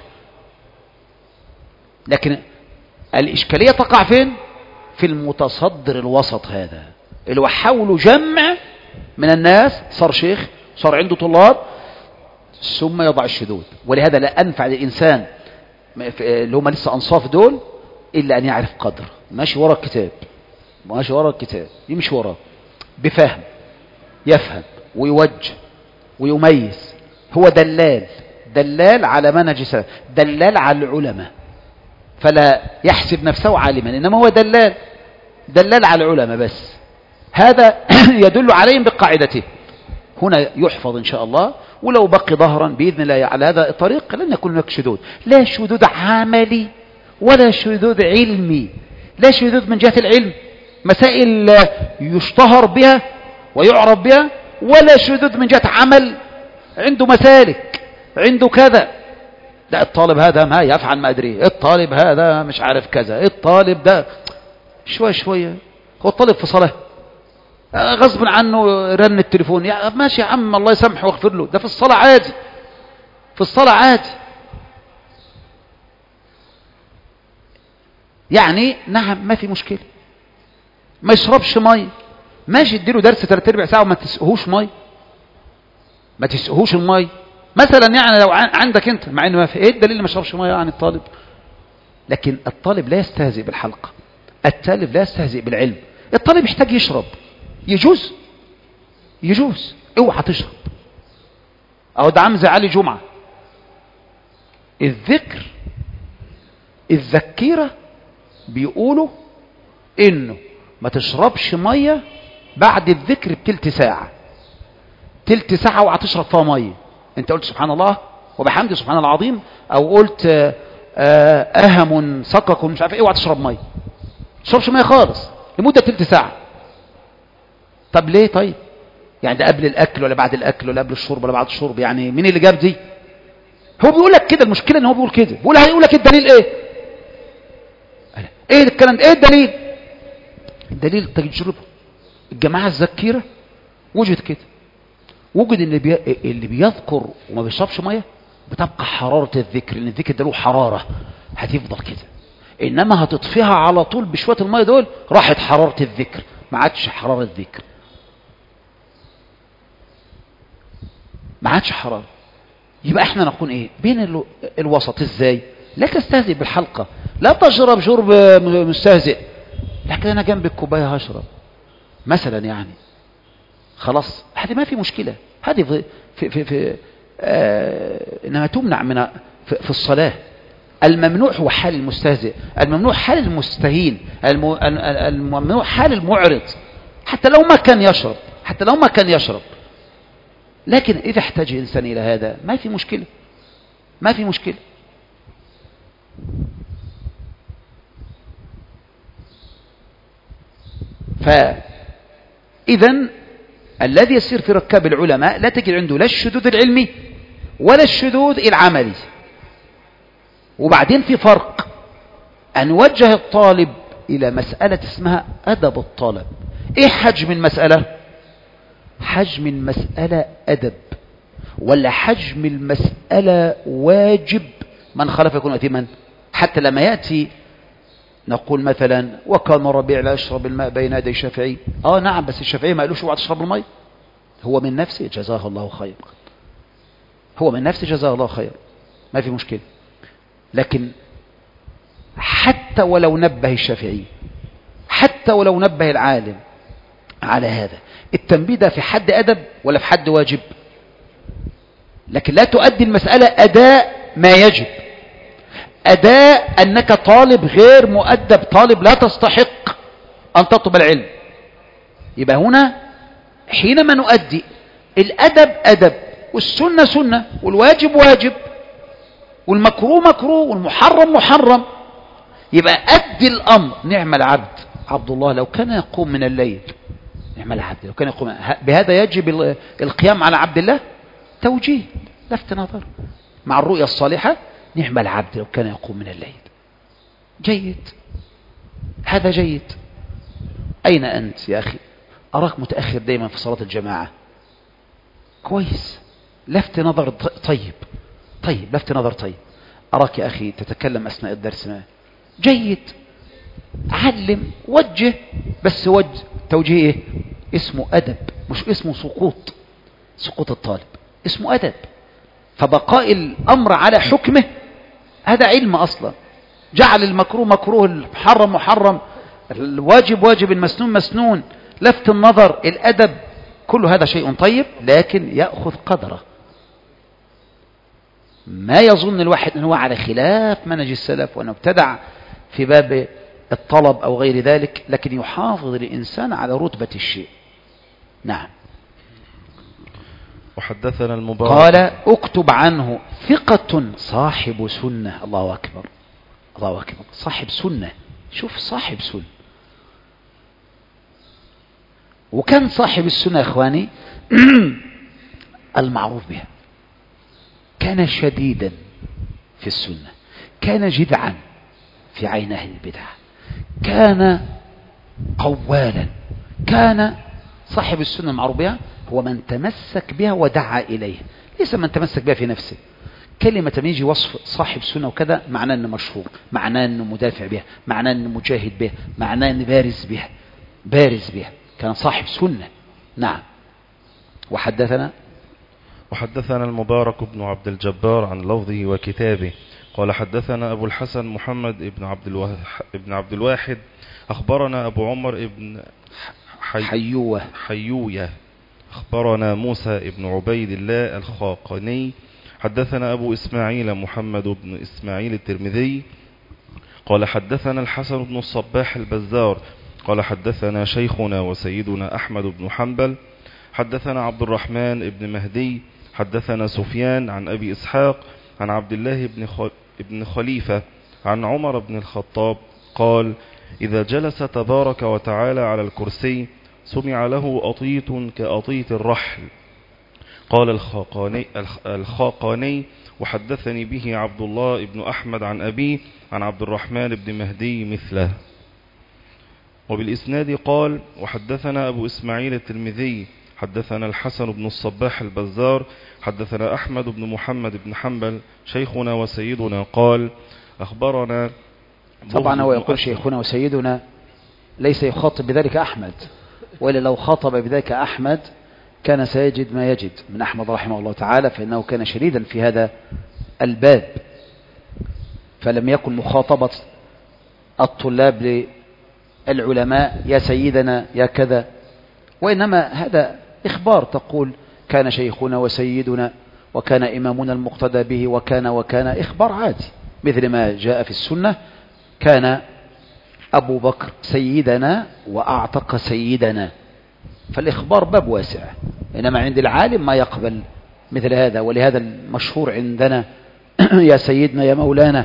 لكن الإشكالية تقع فين؟ في المتصدر الوسط هذا، اللي هو حاولوا جمع من الناس، صار شيخ، صار عنده طلاب، ثم يضع الشذوذ. ولهذا لا أنفع للإنسان اللي هم لسه أنصاف دول إلا أن يعرف قدر، ماشي ورا الكتاب، يمشي وراه بفهم، يفهم ويوجه ويميز. هو دلال على منهج السلف، دلال على العلماء، فلا يحسب نفسه عالما، إنما هو دلال على العلماء بس. هذا يدل عليهم بقاعدته. هنا يحفظ إن شاء الله، ولو بقي ظهرا بإذن الله على هذا الطريق لن يكون هناك شذوذ، لا شذوذ عملي ولا شذوذ علمي. لا شذوذ من جهة العلم، مسائل يشتهر بها ويعرف بها، ولا شذوذ من جهة عمل، عنده مسالك، عنده كذا. لا الطالب هذا ما يفعل ما أدري، الطالب هذا مش عارف كذا، الطالب ده شوية. هو الطالب في صلاة غصب عنه رن التليفون، يا ماشي يا عم الله يسامحه واغفر له، ده في الصلاة عادي. يعني نعم ما في مشكلة، ما يشربش مية، ماشي اديله درس 3/4 ساعة وما تسقهوش مية، ما تسقهوش المية مثلا. يعني لو عندك انت، مع انه ما في، ايه الدليل ما يشربش مية عن الطالب؟ لكن الطالب لا يستهزئ بالحلقة، الطالب لا يستهزئ بالعلم. الطالب يحتاج يشرب، يجوز اوعى تشرب. اهو ده عم زي علي جمعة، الذكيرة بيقولوا انه ما تشربش مية بعد الذكر بتلت ساعة، اوعى تشرب فيها مية. انت قلت سبحان الله وبحمده سبحان الله العظيم، او قلت اهم سقك ومش عارف ايه، اوعى تشرب ميه، ما تشربش ميه خالص لمده تلت ساعه. طب ليه؟ طيب يعني ده قبل الاكل ولا بعد الاكل ولا قبل الشرب ولا بعد الشرب؟ يعني مين اللي جاب دي؟ هو بيقول لك كده، المشكله ان هو بيقول كده، بيقول هيقول لك الدليل ايه؟ ايه الكلام ده؟ ايه الدليل؟ الدليل تجربه الجماعه الذكيره وجد كده، وجد ان اللي بيذكر وما بيشربش ميه بتبقى حراره الذكر، لان الذكر ده له حراره هتفضل كده، انما هتطفيها على طول بشويه الميه دول راحت حراره الذكر، ما عادش حراره الذكر، ما عادش حراره. يبقى احنا نكون ايه بين الوسط. ازاي؟ لا تستهزئ بالحلقه، لا تشرب شرب مستهزئ، لكن انا جنب الكوبايه هشرب مثلا، يعني خلاص هذه ما في مشكله، هذه في انما تمنع من في الصلاه. الممنوع هو حال المستهزئ، الممنوع حال المستهين، الممنوع حال المعرض، حتى لو ما كان يشرب، حتى لو ما كان يشرب. لكن إذا احتاج إنسان إلى هذا ما في مشكلة، ما في مشكلة. فإذا الذي يسير في ركاب العلماء لا تجد عنده لا الشذوذ العلمي ولا الشذوذ العملي. وبعدين في فرق أن نوجه الطالب إلى مسألة اسمها أدب الطالب. إيه حجم المسألة؟ حجم المسألة أدب، ولا حجم المسألة واجب من خالف يكون أثيما؟ حتى لما يأتي نقول مثلا وكان ربيع لا يشرب الماء بين يدي الشافعي. نعم، بس الشافعي ما قالوش اوعى تشرب الماء، هو من نفسه جزاه الله خير، هو من نفسه جزاه الله خير، ما في مشكلة. لكن حتى ولو نبه الشافعي، حتى ولو نبه العالم على هذا، التنبيه ده في حد أدب ولا في حد واجب؟ لكن لا تؤدي المسألة أداء ما يجب، أداء أنك طالب غير مؤدب، طالب لا تستحق أن تطلب العلم. يبقى هنا حينما نؤدي الأدب أدب، والسنة سنة، والواجب واجب، والمكروه مكروه، والمحرم محرم، يبقى أدي الأمر. نعم العبد عبد الله لو كان يقوم من الليل، نعم العبد لو كان يقوم. بهذا يجب القيام على عبد الله، توجيه لفت نظر مع الرؤيا الصالحة. نعم العبد لو كان يقوم من الليل، جيد، هذا جيد. أين أنت يا أخي؟ أراك متأخر دايما في صلاة الجماعة، كويس، لفت نظر طيب، طيب لفت نظر طيب. أراك يا أخي تتكلم أثناء الدرس، ما جيد، علم، وجه، بس توجيه إيه؟ اسمه أدب، مش اسمه سقوط الطالب، اسمه أدب. فبقاء الأمر على حكمه هذا علم أصلا. جعل المكروه مكروه، المحرم محرم، الواجب واجب، المسنون مسنون، لفت النظر، الأدب، كل هذا شيء طيب، لكن يأخذ قدره. ما يظن الواحد أنه على خلاف منهج السلف وأنه ابتدع في باب الطلب أو غير ذلك، لكن يحافظ الإنسان على رتبة الشيء. نعم. وحدثنا المبارك قال اكتب عنه ثقة صاحب سنة. الله أكبر، الله أكبر، صاحب سنة. شوف صاحب سنة. وكان صاحب السنة يا إخواني المعروف بها، كان شديدا في السنة، كان جذعا في عين أهل البدع، كان قوالا. كان صاحب السنة المعروف بها هو من تمسك بها ودعا إليه، ليس من تمسك بها في نفسه. كلمة من يجي وصف صاحب سنة وكذا معناه أنه مشهور، معناه أنه مدافع بها، معناه أنه مجاهد بها، معناه أنه بارز بها. كان صاحب سنة. نعم. وحدثنا المبارك بن عبد الجبار عن لفظه وكتابه قال حدثنا أبو الحسن محمد بن عبد الواحد أخبرنا أبو عمر بن حيوية أخبرنا موسى بن عبيد الله الخاقني حدثنا أبو إسماعيل محمد بن إسماعيل الترمذي قال حدثنا الحسن بن الصباح البزار قال حدثنا شيخنا وسيدنا أحمد بن حنبل حدثنا عبد الرحمن بن مهدي حدثنا سفيان عن أبي إسحاق عن عبد الله بن خليفة عن عمر بن الخطاب قال: إذا جلس تبارك وتعالى على الكرسي سمع له أطيط كأطيط الرحل. قال الخاقاني وحدثني به عبد الله بن أحمد عن أبيه عن عبد الرحمن بن مهدي مثله. وبالإسناد قال: وحدثنا أبو إسماعيل الترمذي حدثنا الحسن بن الصباح البزار حدثنا أحمد بن محمد بن حنبل شيخنا وسيدنا قال: أخبرنا. طبعا هو يقول شيخنا وسيدنا ليس يخاطب بذلك أحمد، وإلا لو خاطب بذلك أحمد كان سيجد ما يجد من أحمد رحمه الله تعالى، فإنه كان شديدا في هذا الباب، فلم يكن مخاطبة الطلاب للعلماء يا سيدنا يا كذا، وإنما هذا إخبار، تقول كان شيخنا وسيدنا وكان إمامنا المقتدى به وكان إخبار عادي، مثل ما جاء في السنة كان أبو بكر سيدنا وأعتق سيدنا، فالإخبار باب واسع، إنما عند العالم ما يقبل مثل هذا. ولهذا المشهور عندنا يا سيدنا يا مولانا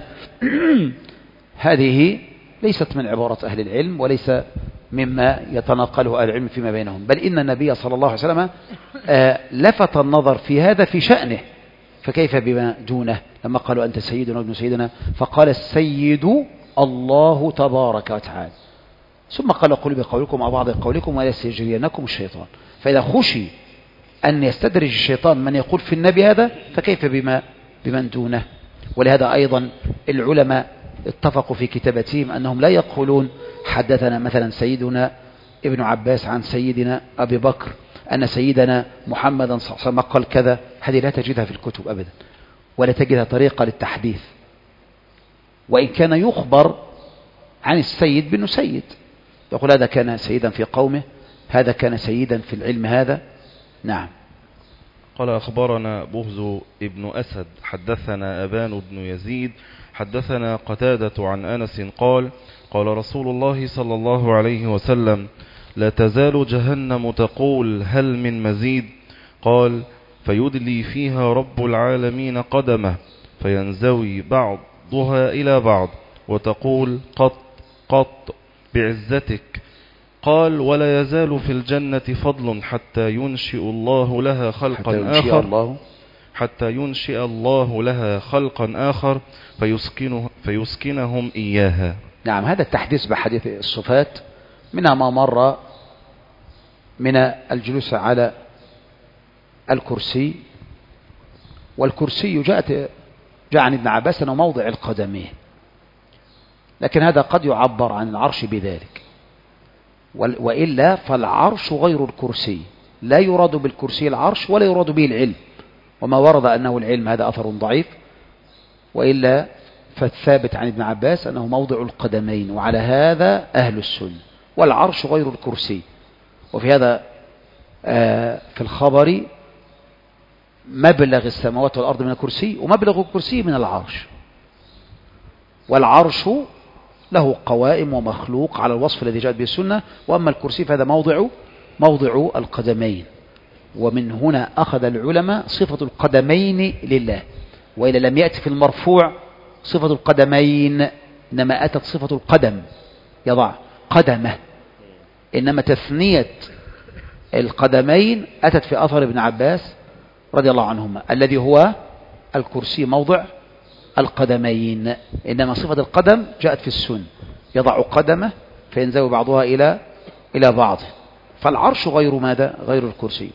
هذه ليست من عبارة أهل العلم، وليس مما يتناقله أهل العلم فيما بينهم، بل إن النبي صلى الله عليه وسلم لفت النظر في هذا في شأنه، فكيف بما دونه لما قالوا أنت سيدنا وابن سيدنا، فقال السيد الله تبارك وتعالى، ثم قال قل بقولكم أو بعض قولكم ولا يستجرينكم الشيطان. فإذا خشي أن يستدرج الشيطان من يقول في النبي هذا، فكيف بمن دونه. ولهذا أيضا العلماء اتفقوا في كتابتهم أنهم لا يقولون حدثنا مثلا سيدنا ابن عباس عن سيدنا أبي بكر أن سيدنا محمدا صلى الله عليه وسلم قال كذا، هذه لا تجدها في الكتب أبدا، ولا تجدها طريقة للتحديث، وإن كان يخبر عن السيد بأنه سيد، يقول هذا كان سيدا في قومه، هذا كان سيدا في العلم هذا. نعم. قال: أخبرنا بهز ابن أسد حدثنا أبان بن يزيد حدثنا قتادة عن أنس قال: قال رسول الله صلى الله عليه وسلم: لا تزال جهنم تقول هل من مزيد؟ قال: فيدلي فيها رب العالمين قدمه فينزوي بعضها إلى بعض وتقول قط قط بعزتك. قال: ولا يزال في الجنة فضل حتى ينشئ الله لها خلقا آخر فيسكنهم إياها. نعم، هذا التحديث بحديث الصفات منها ما مر من الجلوس على الكرسي، والكرسي جاء عن ابن عباس أنه موضع القدمين، لكن هذا قد يعبر عن العرش بذلك، وإلا فالعرش غير الكرسي، لا يراد بالكرسي العرش ولا يراد به العلم، وما ورد أنه العلم هذا أثر ضعيف، وإلا فالثابت عن ابن عباس أنه موضع القدمين، وعلى هذا أهل السنة، والعرش غير الكرسي. وفي هذا في الخبر مبلغ السماوات والأرض من الكرسي ومبلغ الكرسي من العرش، والعرش له قوائم ومخلوق على الوصف الذي جاءت به السنة، وأما الكرسي فهذا موضع القدمين. ومن هنا أخذ العلماء صفة القدمين لله، وإلا لم يأتي في المرفوع صفة القدمين، إنما أتت صفة القدم يضع قدمه، إنما تثنية القدمين أتت في أثر ابن عباس رضي الله عنهما الذي هو الكرسي موضع القدمين، إنما صفة القدم جاءت في السنة، يضع قدمه فينزوي بعضها إلى بعض. فالعرش غير ماذا؟ غير الكرسي.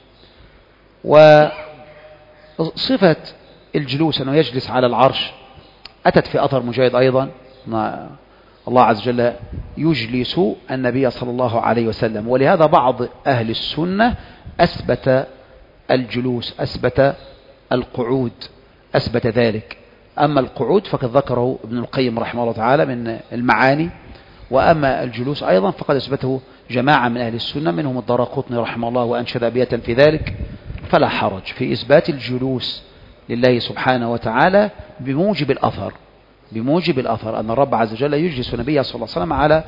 وصفة الجلوس أنه يجلس على العرش أتت في أثر مجاهد أيضا، الله عز وجل يجلس النبي صلى الله عليه وسلم، ولهذا بعض أهل السنة أثبت الجلوس، أثبت القعود، أثبت ذلك. أما القعود فقد ذكره ابن القيم رحمه الله تعالى من المعاني، وأما الجلوس أيضا فقد أثبته جماعة من أهل السنة منهم الدارقطني رحمه الله وأنشد أبياتا في ذلك، فلا حرج في إثبات الجلوس لله سبحانه وتعالى بموجب الأثر أن الرب عز وجل يجلس النبي صلى الله عليه وسلم على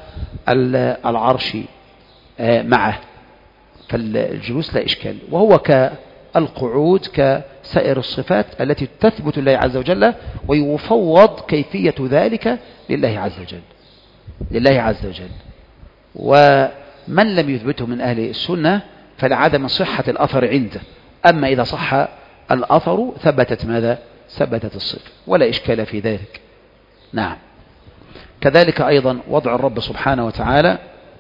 العرش معه، فالجلوس لا إشكال، وهو القعود كسائر الصفات التي تثبت لله عز وجل، ويفوض كيفية ذلك لله عز وجل، لله عز وجل. ومن لم يثبته من أهل السنة فلعدم صحة الأثر عنده، أما إذا صح الأثر ثبتت ماذا؟ ثبتت الصفة، ولا إشكال في ذلك. نعم. كذلك أيضا وضع الرب سبحانه وتعالى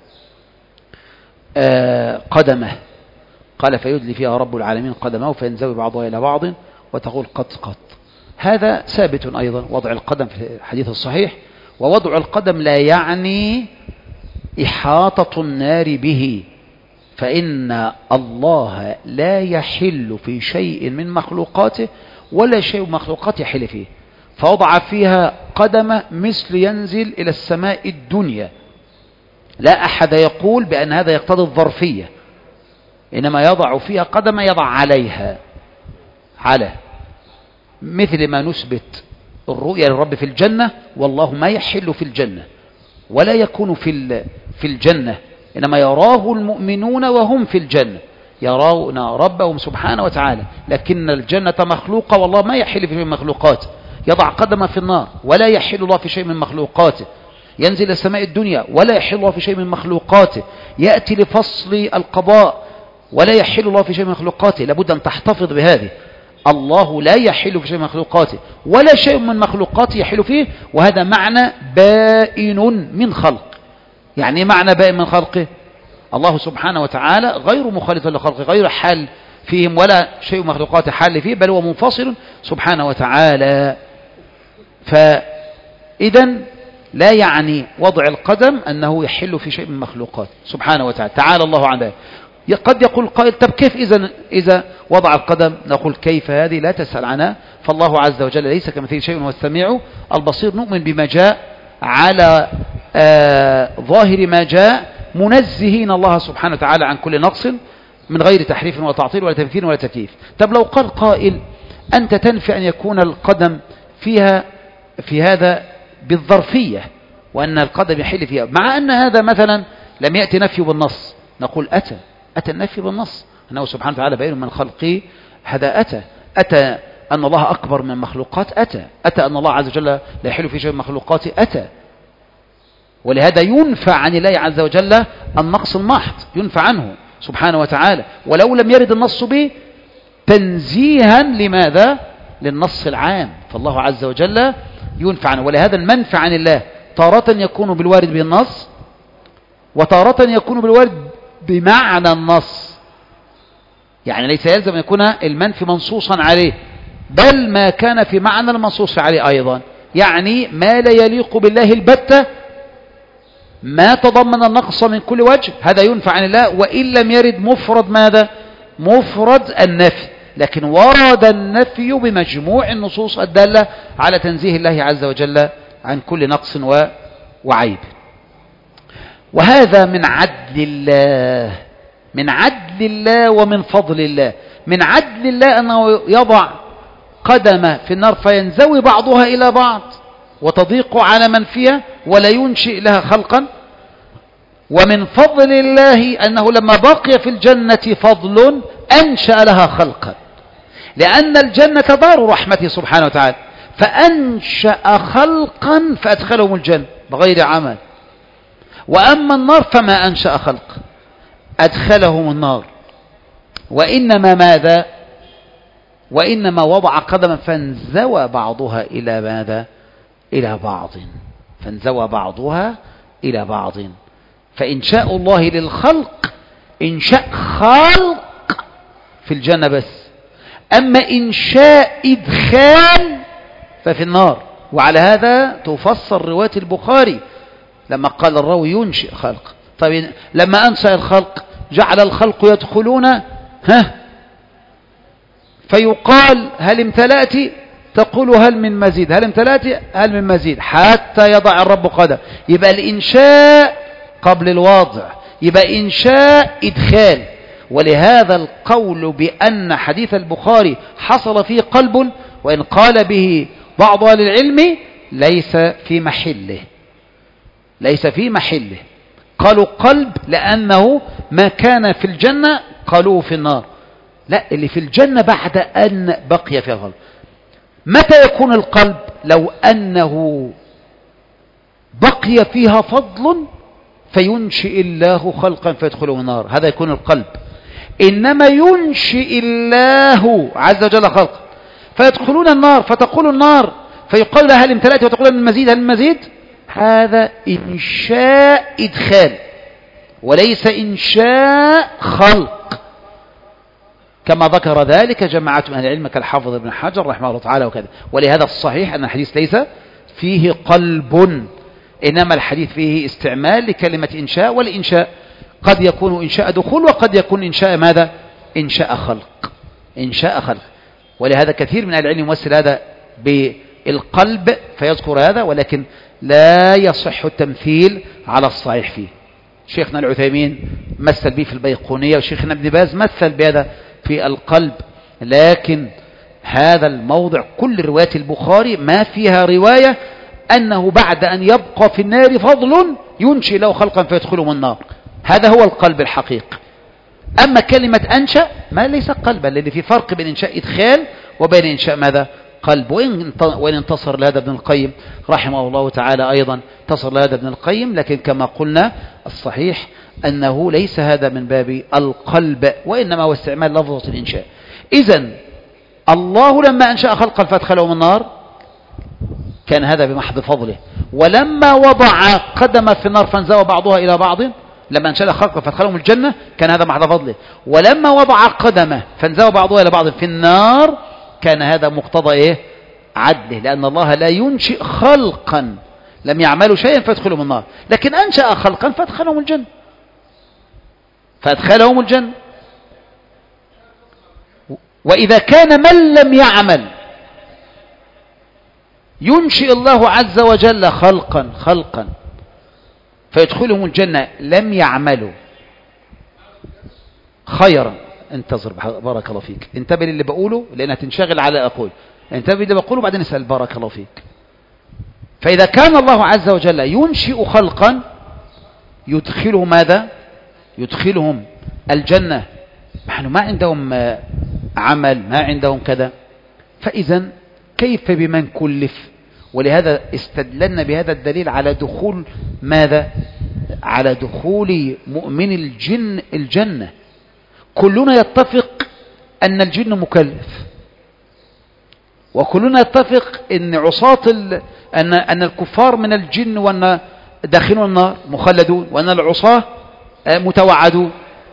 قدمه، قال فيدلي فيها رب العالمين قدمه فينزوي بعضها إلى بعض وتقول قط قط. هذا ثابت أيضا وضع القدم في الحديث الصحيح. ووضع القدم لا يعني إحاطة النار به، فإن الله لا يحل في شيء من مخلوقاته ولا شيء من مخلوقاته يحل فيه، فوضع فيها قدم مثل ينزل إلى السماء الدنيا. لا أحد يقول بأن هذا يقتضي الظرفية، إنما يضع فيها قدم يضع عليها على، مثل ما نثبت الرؤيا للرب في الجنة، والله ما يحل في الجنة ولا يكون في الجنة، إنما يراه المؤمنون وهم في الجنة، يرون ربهم سبحانه وتعالى، لكن الجنة مخلوقة والله ما يحل في مخلوقاته. يضع قدمه في النار ولا يحل الله في شيء من مخلوقاته، ينزل السماء الدنيا ولا يحل الله في شيء من مخلوقاته، يأتي لفصل القضاء ولا يحل الله في شيء من مخلوقاته. لابد أن تحتفظ بهذه، الله لا يحل في شيء من مخلوقاته ولا شيء من مخلوقاته يحل فيه، وهذا معنى بائن من خلق. يعني معنى بائن من خلقه، الله سبحانه وتعالى غير مخالف لخلقه، غير حال فيهم ولا شيء من مخلوقاته حال فيه، بل هو منفصل سبحانه وتعالى. فإذا لا يعني وضع القدم أنه يحل في شيء من مخلوقات سبحانه وتعالى، تعالى الله عن ذلك. قد يقول قائل طب كيف إذا وضع القدم؟ نقول كيف هذه لا تسأل عنها، فالله عز وجل ليس كمثله شيء وهو السميع البصير. نؤمن بما جاء على ظاهر ما جاء، منزهين الله سبحانه وتعالى عن كل نقص من غير تحريف ولا تعطيل ولا تمثيل ولا تكييف. طب لو قال قائل أنت تنفي أن يكون القدم فيها في هذا بالظرفية، وأن القدم يحل فيها، مع أن هذا مثلا لم يأتي نفي بالنص، نقول أتى النفي بالنص، أنه سبحانه وتعالى بين من خلقه، هذا أتى أن الله أكبر من مخلوقات، أتى أن الله عز وجل لا يحل في شيء من مخلوقاته، ولهذا ينفى عن الله عز وجل النقص المحض، ينفى عنه سبحانه وتعالى، ولو لم يرد النص به تنزيها لماذا؟ للنص العام، فالله عز وجل ينفى عنه. ولهذا المنفى عن الله تارة يكون بالوارد به النص، وتارة يكون بالوارد بمعنى النص، يعني ليس يلزم أن يكون المنفي منصوصا عليه، بل ما كان في معنى المنصوص عليه أيضا، يعني ما لا يليق بالله البتة، ما تضمن النقص من كل وجه، هذا ينفى عن الله، وإن لم يرد مفرد ماذا؟ مفرد النفي، لكن ورد النفي بمجموع النصوص الدالة على تنزيه الله عز وجل عن كل نقص وعيب. وهذا من عدل الله، من عدل الله ومن فضل الله. من عدل الله أنه يضع قدمه في النار فينزوي بعضها إلى بعض وتضيق على من فيها ولا ينشئ لها خلقا. ومن فضل الله أنه لما بقي في الجنة فضل أنشأ لها خلقا، لأن الجنة دار رحمته سبحانه وتعالى، فأنشأ خلقا فأدخلهم الجنة بغير عمل. وأما النار فما أنشأ خلق، أدخلهم النار. وإنما ماذا؟ وإنما وضع قدما فانزوى بعضها إلى ماذا؟ إلى بعض، فانزوى بعضها إلى بعض. فإنشاء الله للخلق إنشاء خلق في الجنة بس، أما إنشاء إدخال ففي النار. وعلى هذا تفسر رواية البخاري لما قال الراوي ينشئ خلق. طيب لما أنشأ الخلق جعل الخلق يدخلون فيقال هل امتلأت؟ تقول هل من مزيد، هل امتلأت؟ هل من مزيد، حتى يضع الرب قدم. يبقى الإنشاء قبل الواضع، يبقى إنشاء إدخال. ولهذا القول بأن حديث البخاري حصل فيه قلب، وإن قال به بعض أهل العلم ليس في محله، ليس في محله. قالوا قلب لأنه ما كان في الجنة قالوه في النار، لا، اللي في الجنة بعد أن بقي فيها القلب. متى يكون القلب؟ لو أنه بقي فيها فضل فينشئ الله خلقا فيدخلهم النار، هذا يكون القلب. إنما ينشئ الله عز وجل خلقا فيدخلون النار، فتقول النار فيقال لها هل امتلأت، وتقول هل المزيد، هل المزيد. هذا إنشاء إدخال وليس إنشاء خلق، كما ذكر ذلك جماعة من أهل العلم كالحافظ ابن حجر رحمه الله تعالى وكذا. ولهذا الصحيح أن الحديث ليس فيه قلب، إنما الحديث فيه استعمال لكلمة إنشاء، والإنشاء قد يكون إنشاء دخول وقد يكون إنشاء ماذا؟ إنشاء خلق. إنشاء خلق. ولهذا كثير من أهل العلم يمثل هذا بالقلب فيذكر هذا، ولكن لا يصح التمثيل على الصحيح فيه. شيخنا العثيمين مثل به في البيقونية، وشيخنا ابن باز مثل بهذا في القلب، لكن هذا الموضع كل روايات البخاري ما فيها رواية أنه بعد أن يبقى في النار فضل ينشئ له خلقا فيدخلهم النار. هذا هو القلب الحقيقي. أما كلمة أنشأ ما ليس قلبا، لأن في فرق بين إنشاء إدخال وبين إنشاء ماذا؟ قلب. وإن انتصر لهذا ابن القيم رحمه الله تعالى أيضا انتصر لهذا ابن القيم، لكن كما قلنا الصحيح أنه ليس هذا من باب القلب، وإنما هو استعمال لفظة الإنشاء. إذن الله لما أنشأ خلقا فأدخلهم النار كان هذا بمحض فضله، ولما وضع قدم في النار فانزوى بعضها إلى بعض، لما أنشأ خلقا فأدخلهم الجنة كان هذا محض فضله، ولما وضع قدمه فانزوى بعضها إلى بعض في النار كان هذا مقتضى إيه؟ عدله، لأن الله لا ينشئ خلقا لم يعملوا شيئا فادخلهم النار، لكن أنشأ خلقا فادخلهم الجنة، فادخلهم الجنة. وإذا كان من لم يعمل ينشئ الله عز وجل خلقا فيدخلهم الجنة لم يعملوا خيرا. انتظر بارك الله فيك، انتبه للي بقوله لأنها تنشغل على أقول، انتبه للي بقوله بعدين اسأل بارك الله فيك. فإذا كان الله عز وجل ينشئ خلقا يدخلهم ماذا؟ يدخلهم الجنة، نحن ما عندهم عمل، ما عندهم كذا، فإذا كيف بمن كلف؟ ولهذا استدللنا بهذا الدليل على دخول ماذا؟ على دخول مؤمن الجن الجنة. كلنا يتفق أن الجن مكلف، وكلنا يتفق أن عصاة أن الكفار من الجن وأن داخلون النار مخلدون، وأن العصاة متوعدون.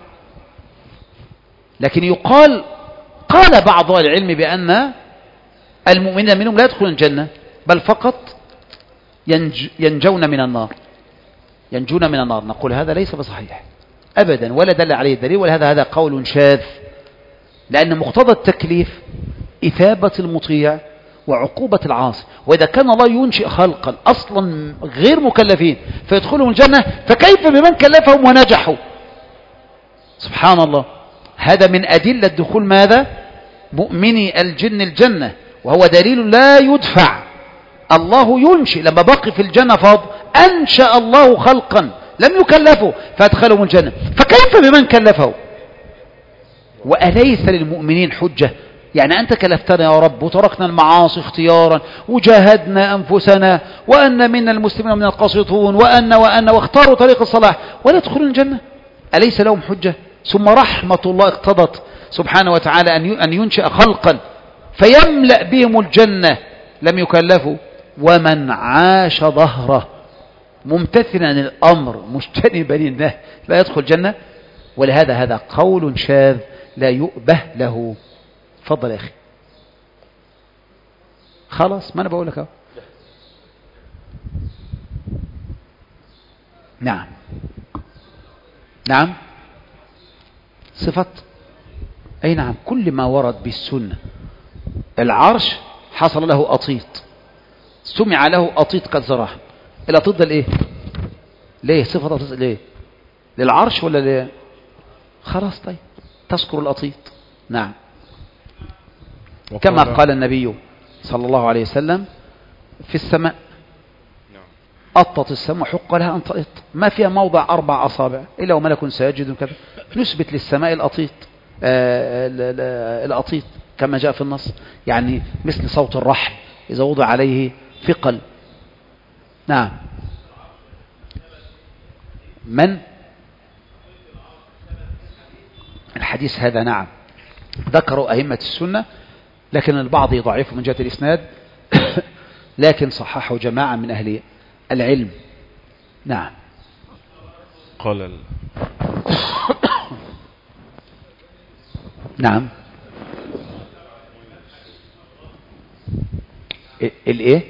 لكن قال بعض العلم بأن المؤمنين منهم لا يدخلون الجنة، بل فقط ينجون من النار، ينجون من النار. نقول هذا ليس بصحيح أبدا، ولا دل عليه الدليل، ولهذا هذا قول شاذ، لأن مقتضى التكليف إثابة المطيع وعقوبة العاصي. وإذا كان الله ينشئ خلقا أصلا غير مكلفين فيدخلهم الجنة، فكيف بمن كلفهم ونجحوا؟ سبحان الله. هذا من أدلة دخول ماذا؟ مؤمني الجن الجنة، وهو دليل لا يدفع. الله ينشئ، لما بقي في الجنة فاض أنشأ الله خلقا لم يكلفوا فأدخلهم الجنة، فكيف بمن كلفه؟ وأليس للمؤمنين حجة؟ يعني أنت كلفتنا يا رب وتركنا المعاصي اختيارا وجاهدنا أنفسنا وأن منا المسلمين من القاسطون وأن واختاروا طريق الصلاح ولا يدخلون الجنة، أليس لهم حجة؟ ثم رحمة الله اقتضت سبحانه وتعالى أن ينشأ خلقا فيملأ بهم الجنة لم يكلفوا، ومن عاش ظهره ممتثلا الأمر مجتنبا النهي لا يدخل الجنة. ولهذا هذا قول شاذ لا يؤبه له. تفضل يا أخي. خلاص ما أنا بقول لك أهو. نعم نعم صفة أي نعم، كل ما ورد بالسنة. العرش حصل له أطيط، سمع له أطيط قد زراه. الأطيط ده لإيه؟ ليه صفة أطيط؟ ليه للعرش ولا ليه؟ خلاص طيب تذكر الأطيط. نعم كما قال النبي صلى الله عليه وسلم في السماء أطت السماء حق لها أن تأط، ما فيها موضع 4 أصابع إلا وملك ساجد كذا. نثبت للسماء الأطيط الأطيط كما جاء في النص، يعني مثل صوت الرحل إذا وضع عليه ثقل. نعم. من الحديث هذا؟ نعم، ذكروا أئمة السنة، لكن البعض يضعفه من جهة الإسناد لكن صححه جماعة من أهل العلم. نعم. قال نعم. الايه؟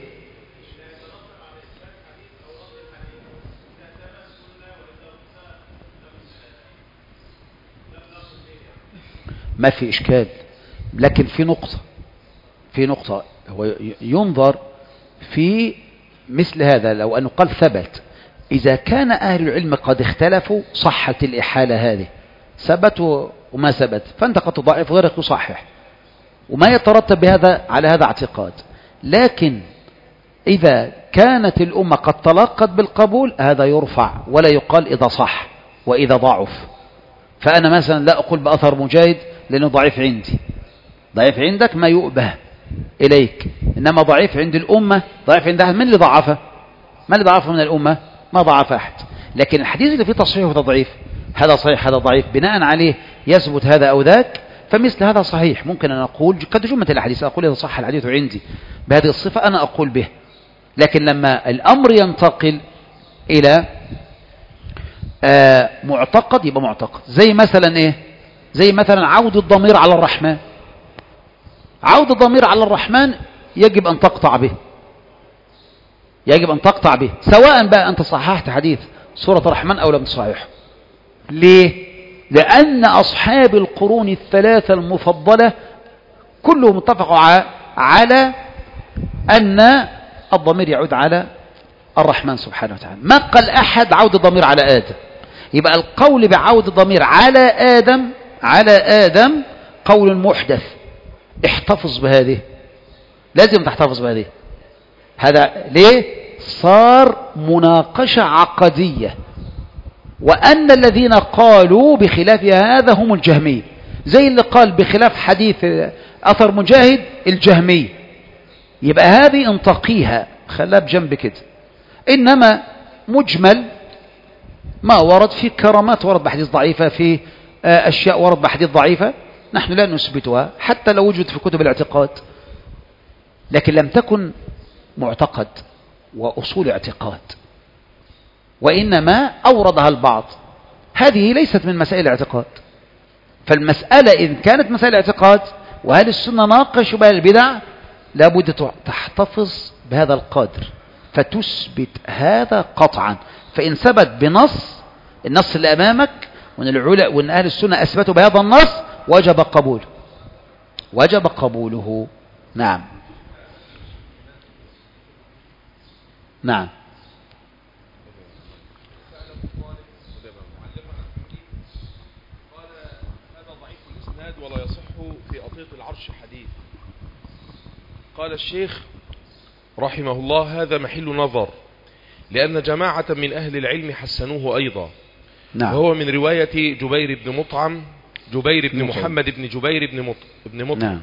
ما في إشكال، لكن في نقطة هو ينظر في مثل هذا. لو أنه قال ثبت، إذا كان أهل العلم قد اختلفوا صحت الإحالة هذه، ثبت وما ثبت، فأنت قد تضعف غيرك يصحح، وما يترتب بهذا على هذا اعتقاد. لكن إذا كانت الأمة قد تلقت بالقبول هذا يرفع، ولا يقال إذا صح وإذا ضعف. فأنا مثلا لا أقول بأثر مجاهد لأنه ضعيف عندي، ضعيف عندك ما يؤبه إليك، إنما ضعيف عند الأمة، ضعيف عند أحد. من اللي ضعفه؟ ما اللي ضعفه من الأمة؟ ما ضعف أحد. لكن الحديث اللي فيه تصحيح وتضعيف، هذا صحيح هذا ضعيف، بناء عليه يثبت هذا أو ذاك، فمثل هذا صحيح. ممكن أن أقول قد جملة الحديث، أقول إذا صح الحديث عندي بهذه الصفة أنا أقول به. لكن لما الأمر ينتقل إلى معتقد يبقى معتقد. زي مثلا إيه؟ زي مثلا عود الضمير على الرحمن. عود الضمير على الرحمن يجب أن تقطع به، يجب أن تقطع به، سواء بقى أنت صححت حديث سورة الرحمن أو لم تصححه. ليه؟ لأن أصحاب القرون الثلاثة المفضلة كلهم اتفقوا على أن الضمير يعود على الرحمن سبحانه وتعالى. ما قال أحد عود الضمير على آدم. يبقى القول بعود الضمير على آدم قول محدث. احتفظ بهذه، لازم تحتفظ بهذه. هذا ليه؟ صار مناقشة عقدية، وأن الذين قالوا بخلاف هذا هم الجهمية، زي اللي قال بخلاف حديث أثر مجاهد الجهمية. يبقى هذه انتقيها، خلها بجنب كده. إنما مجمل ما ورد في كرامات ورد بحديث ضعيفة، في أشياء ورد بحديث ضعيفة نحن لا نثبتها حتى لو وجدت في كتب الاعتقاد، لكن لم تكن معتقد وأصول اعتقاد، وإنما أوردها البعض. هذه ليست من مسائل الاعتقاد. فالمسألة إذ كانت مسائل اعتقاد وهل السنة ناقش بها البدع، لابد تحتفظ بهذا القدر فتثبت هذا قطعا. فإن ثبت بنص، النص اللي أمامك وأن أهل السنة أثبتوا بهذا النص، وجب قبوله، وجب قبوله. نعم. نعم. قال هذا ضعيف الإسناد ولا يصح في أطيط العرش حديث. قال الشيخ رحمه الله هذا محل نظر، لأن جماعة من أهل العلم حسنوه أيضا. نعم. وهو من رواية جبير بن محمد بن جبير بن مطعم. نعم.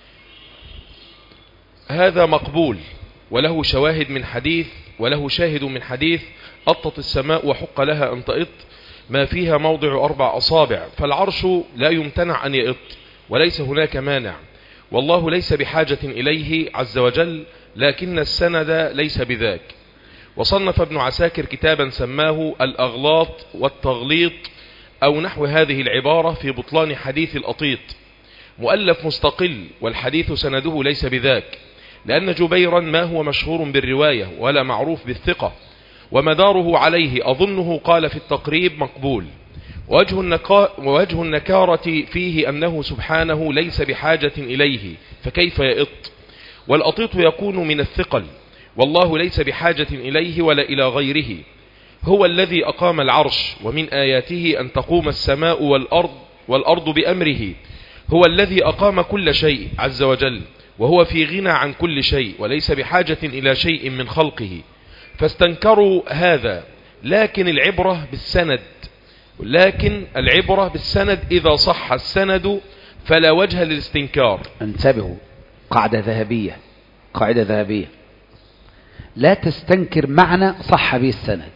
هذا مقبول، وله شواهد من حديث، وله شاهد من حديث أطت السماء وحق لها أن تئط ما فيها موضع 4 أصابع، فالعرش لا يمتنع أن يئط، وليس هناك مانع، والله ليس بحاجة إليه عز وجل، لكن السند ليس بذاك. وصنف ابن عساكر كتابا سماه الأغلاط والتغليط أو نحو هذه العبارة في بطلان حديث الأطيط، مؤلف مستقل، والحديث سنده ليس بذاك، لأن جبيرا ما هو مشهور بالرواية ولا معروف بالثقة، ومداره عليه أظنه قال في التقريب مقبول. ووجه النكارة فيه أنه سبحانه ليس بحاجة إليه، فكيف يئط؟ والأطيط يكون من الثقل، والله ليس بحاجة إليه ولا إلى غيره. هو الذي أقام العرش، ومن آياته أن تقوم السماء والأرض بأمره. هو الذي أقام كل شيء عز وجل، وهو في غنى عن كل شيء، وليس بحاجة إلى شيء من خلقه، فاستنكروا هذا. لكن العبرة بالسند، لكن العبرة بالسند، إذا صح السند فلا وجه للاستنكار. انتبهوا، قاعدة ذهبية، لا تستنكر معنى صح به السند،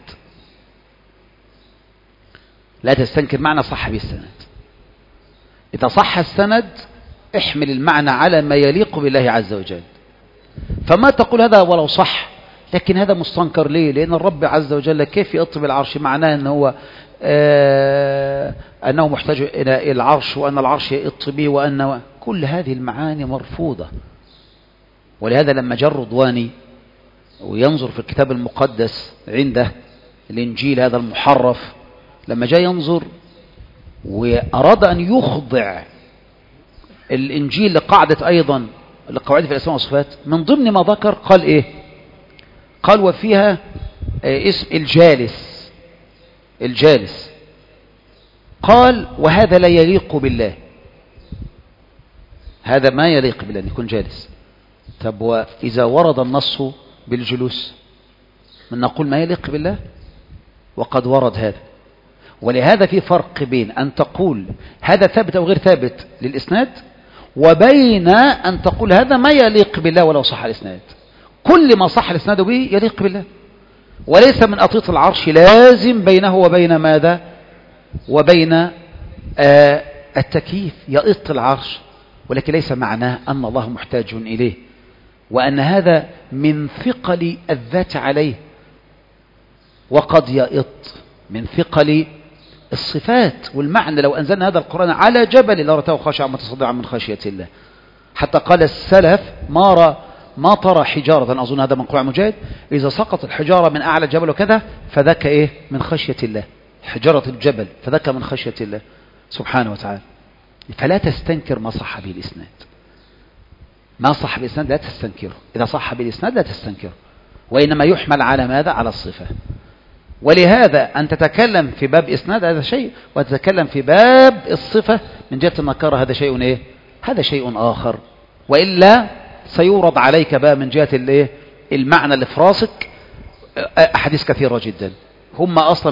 إذا صح السند احمل المعنى على ما يليق بالله عز وجل. فما تقول هذا ولو صح لكن هذا مستنكر ليه؟ لأن الرب عز وجل كيف يطب العرش؟ معناه أنه محتاج إلى العرش، وأن العرش يطب به، وأن كل هذه المعاني مرفوضة. ولهذا لما جاء الرضواني وينظر في الكتاب المقدس عنده الإنجيل هذا المحرف، لما جاء ينظر وأراد أن يخضع الإنجيل لقاعدة أيضا لقواعد في الأسماء والصفات، من ضمن ما ذكر قال إيه؟ قال وفيها اسم الجالس، قال وهذا لا يليق بالله، هذا ما يليق بالله أن يكون جالس. طب وإذا ورد النص بالجلوس من نقول ما يليق بالله؟ وقد ورد هذا. ولهذا في فرق بين أن تقول هذا ثابت أو غير ثابت للإسناد، وبين أن تقول هذا ما يليق بالله ولو صح الإسناد. كل ما صح الإسناد به يليق بالله، وليس من أطيط العرش لازم بينه وبين ماذا؟ وبين التكييف. يئط العرش، ولكن ليس معناه أن الله محتاج إليه، وأن هذا من ثقل الذات عليه. وقد يئط من ثقل الصفات والمعنى. لو أنزلنا هذا القرآن على جبل لرأته خاشعا متصدعا من خشية الله. حتى قال السلف ما ترى حجارة، أظن هذا من قول مجاهد، إذا سقط الحجارة من أعلى الجبل وكذا فذاك إيه؟ من خشية الله. حجارة الجبل فذاك من خشية الله سبحانه وتعالى. فلا تستنكر ما صح به الإسناد، ما صح بالإسناد لا تستنكره. إذا صح بالإسناد لا تستنكره، وإنما يحمل على ماذا؟ على الصفة. ولهذا أن تتكلم في باب إسناد هذا شيء، وتتكلم في باب الصفة من جهة النكارة هذا شيء إيه؟ هذا شيء آخر. وإلا سيورد عليك بقى من جهة الإيه؟ المعنى اللي في راسك أحاديث كثيرة جدا هم أصلا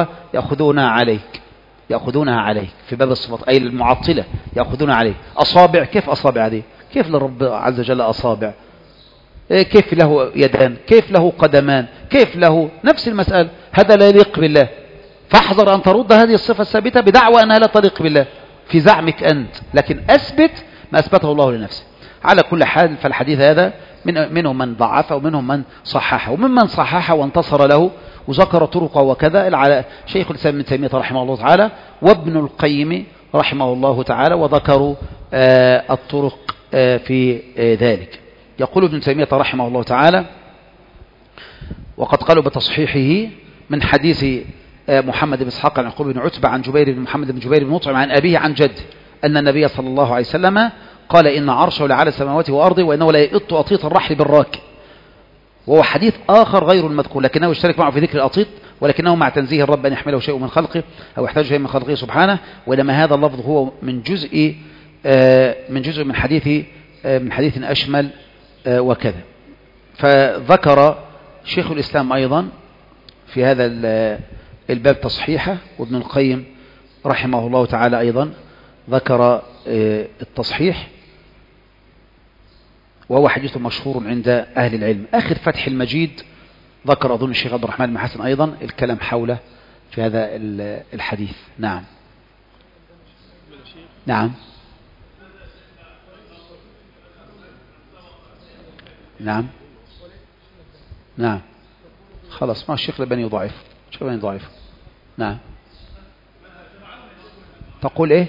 يأخذونها عليك في باب الصفات، أي المعطلة يأخذونها عليك. أصابع، كيف أصابع دي؟ كيف للرب عز وجل أصابع؟ كيف له يدان؟ كيف له قدمان؟ كيف له نفس المسألة؟ هذا لا يليق بالله. فاحذر أن ترد هذه الصفة الثابتة بدعوى أنها لا تليق بالله في زعمك أنت، لكن أثبت ما أثبته الله لنفسه. على كل حال فالحديث هذا منهم من ضعفه ومنهم من صححه، وممن صححه وانتصر له وذكر طرقه وكذا شيخ الإسلام ابن تيمية رحمه الله تعالى وابن القيم رحمه الله تعالى، وذكروا الطرق في ذلك. يقول ابن تيمية رحمه الله تعالى وقد قالوا بتصحيحه من حديث محمد بن إسحاق عن يعقوب بن عتبة عن جبير بن محمد بن جبير بن مطعم عن أبيه عن جده أن النبي صلى الله عليه وسلم قال إن عرشه لعلى السماوات وأرضه وإنه لا يئط أطيط الرحل بالراكب. وهو حديث آخر غير المذكور، لكنه يشترك معه في ذكر الأطيط، ولكنه مع تنزيه الرب أن يحمله شيء من خلقه أو يحتاج شيء من خلقه سبحانه. وإنما هذا اللفظ هو من جزء من حديث أشمل وكذا. فذكر شيخ الإسلام أيضا في هذا الباب تصحيحه، وابن القيم رحمه الله تعالى أيضا ذكر التصحيح، وهو حديث مشهور عند أهل العلم. آخر فتح المجيد ذكر أظن الشيخ عبد الرحمن بن حسن أيضا الكلام حوله في هذا الحديث. نعم نعم نعم نعم خلاص، ما الشيخ الألباني يضعف، الشيخ الألباني يضعف. نعم تقول إيه؟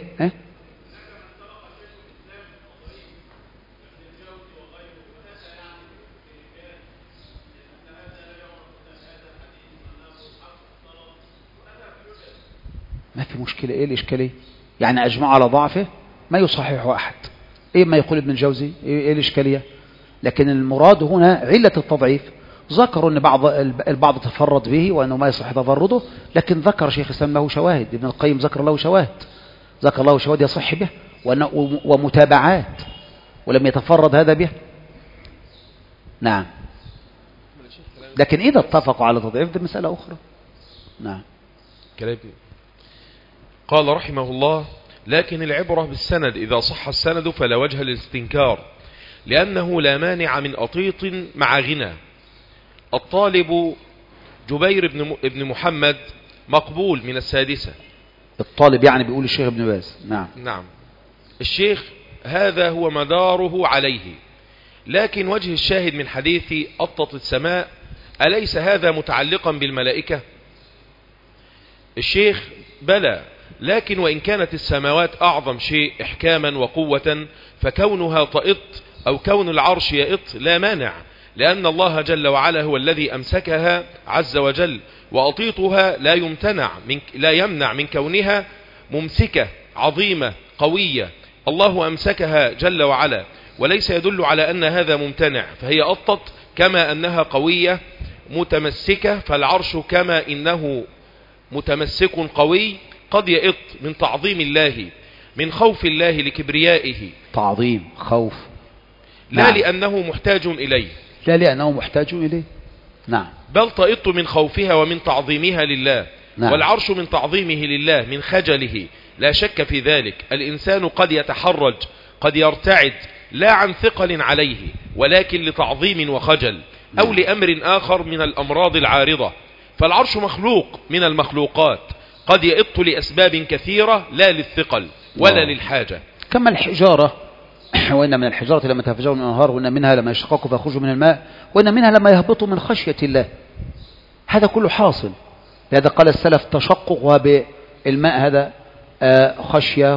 ما في مشكلة. إيه الإشكالية؟ يعني أجمع على ضعفه ما يصححه أحد. إيه ما يقول ابن الجوزي؟ إيه الإشكالية؟ لكن المراد هنا علة التضعيف. ذكروا أن البعض تفرد به وأنه ما يصح تفرده، لكن ذكر شيخ الإسلام له شواهد. ابن القيم ذكر له شواهد يصح به ومتابعات، ولم يتفرد هذا به. نعم، لكن إذا اتفقوا على تضعيف ده مسألة أخرى. نعم. قال رحمه الله: لكن العبرة بالسند، إذا صح السند فلا وجه للاستنكار، لأنه لا مانع من أطيط مع غنى. الطالب جبير بن محمد مقبول من السادسة. الطالب يعني بيقول الشيخ ابن باز. نعم. الشيخ هذا هو مداره عليه. لكن وجه الشاهد من حديث أطت السماء، أليس هذا متعلقا بالملائكة؟ الشيخ: بلى، لكن وإن كانت السماوات أعظم شيء إحكاما وقوة، فكونها تئط أو كون العرش يئط لا مانع، لأن الله جل وعلا هو الذي أمسكها عز وجل، وأطيطها لا يمنع من كونها ممسكة عظيمة قوية. الله أمسكها جل وعلا، وليس يدل على أن هذا ممتنع، فهي أطت كما أنها قوية متمسكة. فالعرش كما إنه متمسك قوي قد يئط من تعظيم الله، من خوف الله لكبريائه. تعظيم، خوف، لا لأنه محتاج إليه، لا لأنه محتاج إليه. نعم. بل تئط من خوفها ومن تعظيمها لله. نعم. والعرش من تعظيمه لله، من خجله، لا شك في ذلك. الإنسان قد يتحرج، قد يرتعد، لا عن ثقل عليه، ولكن لتعظيم وخجل، أو لأمر آخر من الأمراض العارضة. فالعرش مخلوق من المخلوقات، قد يئط لأسباب كثيرة، لا للثقل ولا للحاجة. كما الحجارة، وإن من الحجارة لما تفجر من الأنهار، وإن منها لما يشقق فيخرج من الماء، وإن منها لما يهبط من خشية الله. هذا كله حاصل. لهذا قال السلف: تشققها بالماء هذا خشية،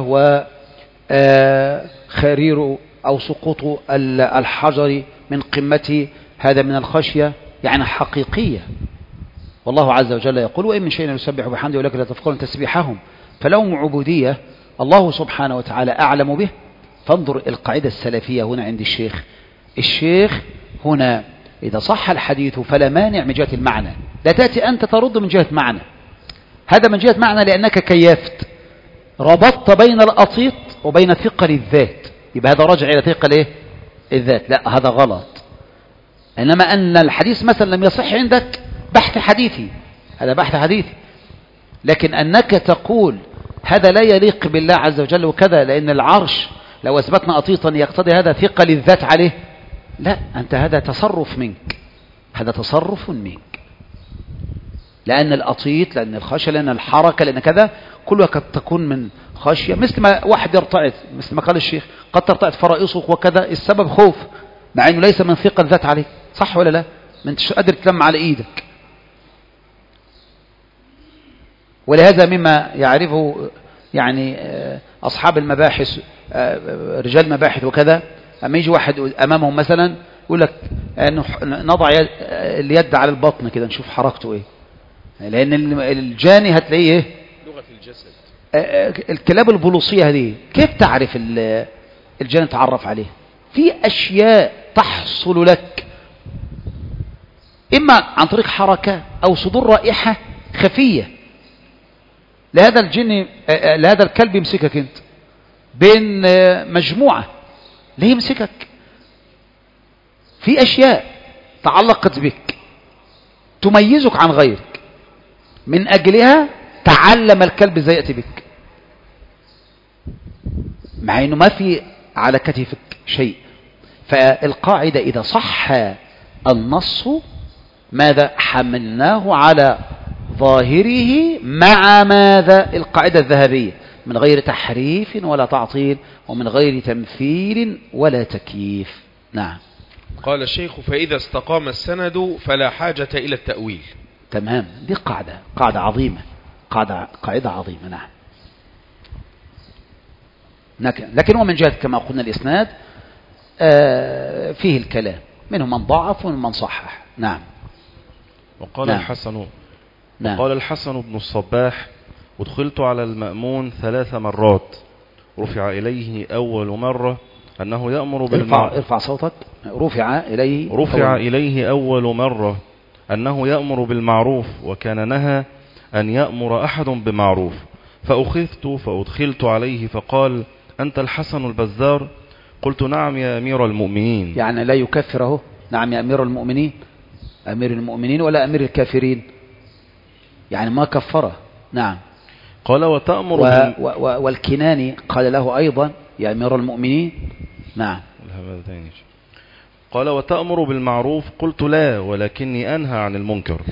وخرير أو سقوط الحجر من قمته هذا من الخشية، يعني حقيقية. والله عز وجل يقول: وإن من شيء يسبح بحمده ولكن لا تفقهون تسبيحهم. فلهم عبودية الله سبحانه وتعالى أعلم به. فانظر القاعدة السلفية هنا عند الشيخ هنا: إذا صح الحديث فلا مانع من جهة المعنى. لا تأتي أنت ترد من جهة معنى، هذا من جهة معنى لأنك كيفت، ربطت بين الأطيط وبين ثقل الذات، يبقى هذا راجع إلى ثقل الذات. لا، هذا غلط. إنما أن الحديث مثلا لم يصح عندك، بحث حديثي، هذا بحث حديثي. لكن أنك تقول هذا لا يليق بالله عز وجل وكذا، لأن العرش لو أثبتنا أطيطا يقتضي هذا ثقل الذات عليه، لا، أنت هذا تصرف منك، هذا تصرف منك. لأن الأطيط، لأن الخشية، لأن الحركة، لأن كذا كلها قد تكون من خشية. مثل ما واحد يرتعد، مثل ما قال الشيخ: قد ترتعد فرائصك وكذا، السبب خوف، مع أنه ليس من ثقل ذات عليه. صح ولا لا؟ ما انتش قادر تلم على إيدك. ولهذا مما يعرفه يعني أصحاب المباحث، رجال مباحث وكذا، أما يجي واحد أمامهم مثلا يقول لك نضع اليد على البطن كده نشوف حركته إيه، لأن الجاني هتلاقيه إيه؟ لغة الجسد. الكلاب البولوصية هذه كيف تعرف الجاني تعرف عليه؟ في أشياء تحصل لك إما عن طريق حركة أو صدور رائحة خفية. لهذا الكلب يمسكك أنت بين مجموعة، ليه يمسكك؟ في أشياء تعلقت بك تميزك عن غيرك، من أجلها تعلم الكلب ازاي يأتي بك، مع أنه ما في على كتفك شيء. فالقاعدة إذا صح النص ماذا حملناه على ظاهره، مع ماذا القاعدة الذهبية: من غير تحريف ولا تعطيل، ومن غير تمثيل ولا تكييف. نعم. قال الشيخ: فإذا استقام السند فلا حاجة إلى التأويل. تمام، دي قاعدة عظيمة، قاعدة عظيمة. نعم. لكن ومن جهة كما قلنا الإسناد فيه الكلام، منهم من ضعف ومن من صحح. نعم. وقال نعم. الحسن نعم. قال الحسن بن الصباح: ادخلت على المأمون 3 مرات، رفع إليه أول مرة أنه يأمر بالمعروف. ارفع صوتك. رفع إليه أول مرة أنه يأمر بالمعروف، وكان نهى أن يأمر أحد بمعروف، فأخذت فأدخلت عليه فقال: أنت الحسن البزار؟ قلت: نعم يا أمير المؤمنين. يعني لا يكفره. نعم يا أمير المؤمنين، أمير المؤمنين ولا أمير الكافرين، يعني ما كفره. نعم. قال وتأمر والكناني قال له أيضا يا أمير المؤمنين. نعم. قال وتأمر بالمعروف، قلت لا ولكني أنهى عن المنكر.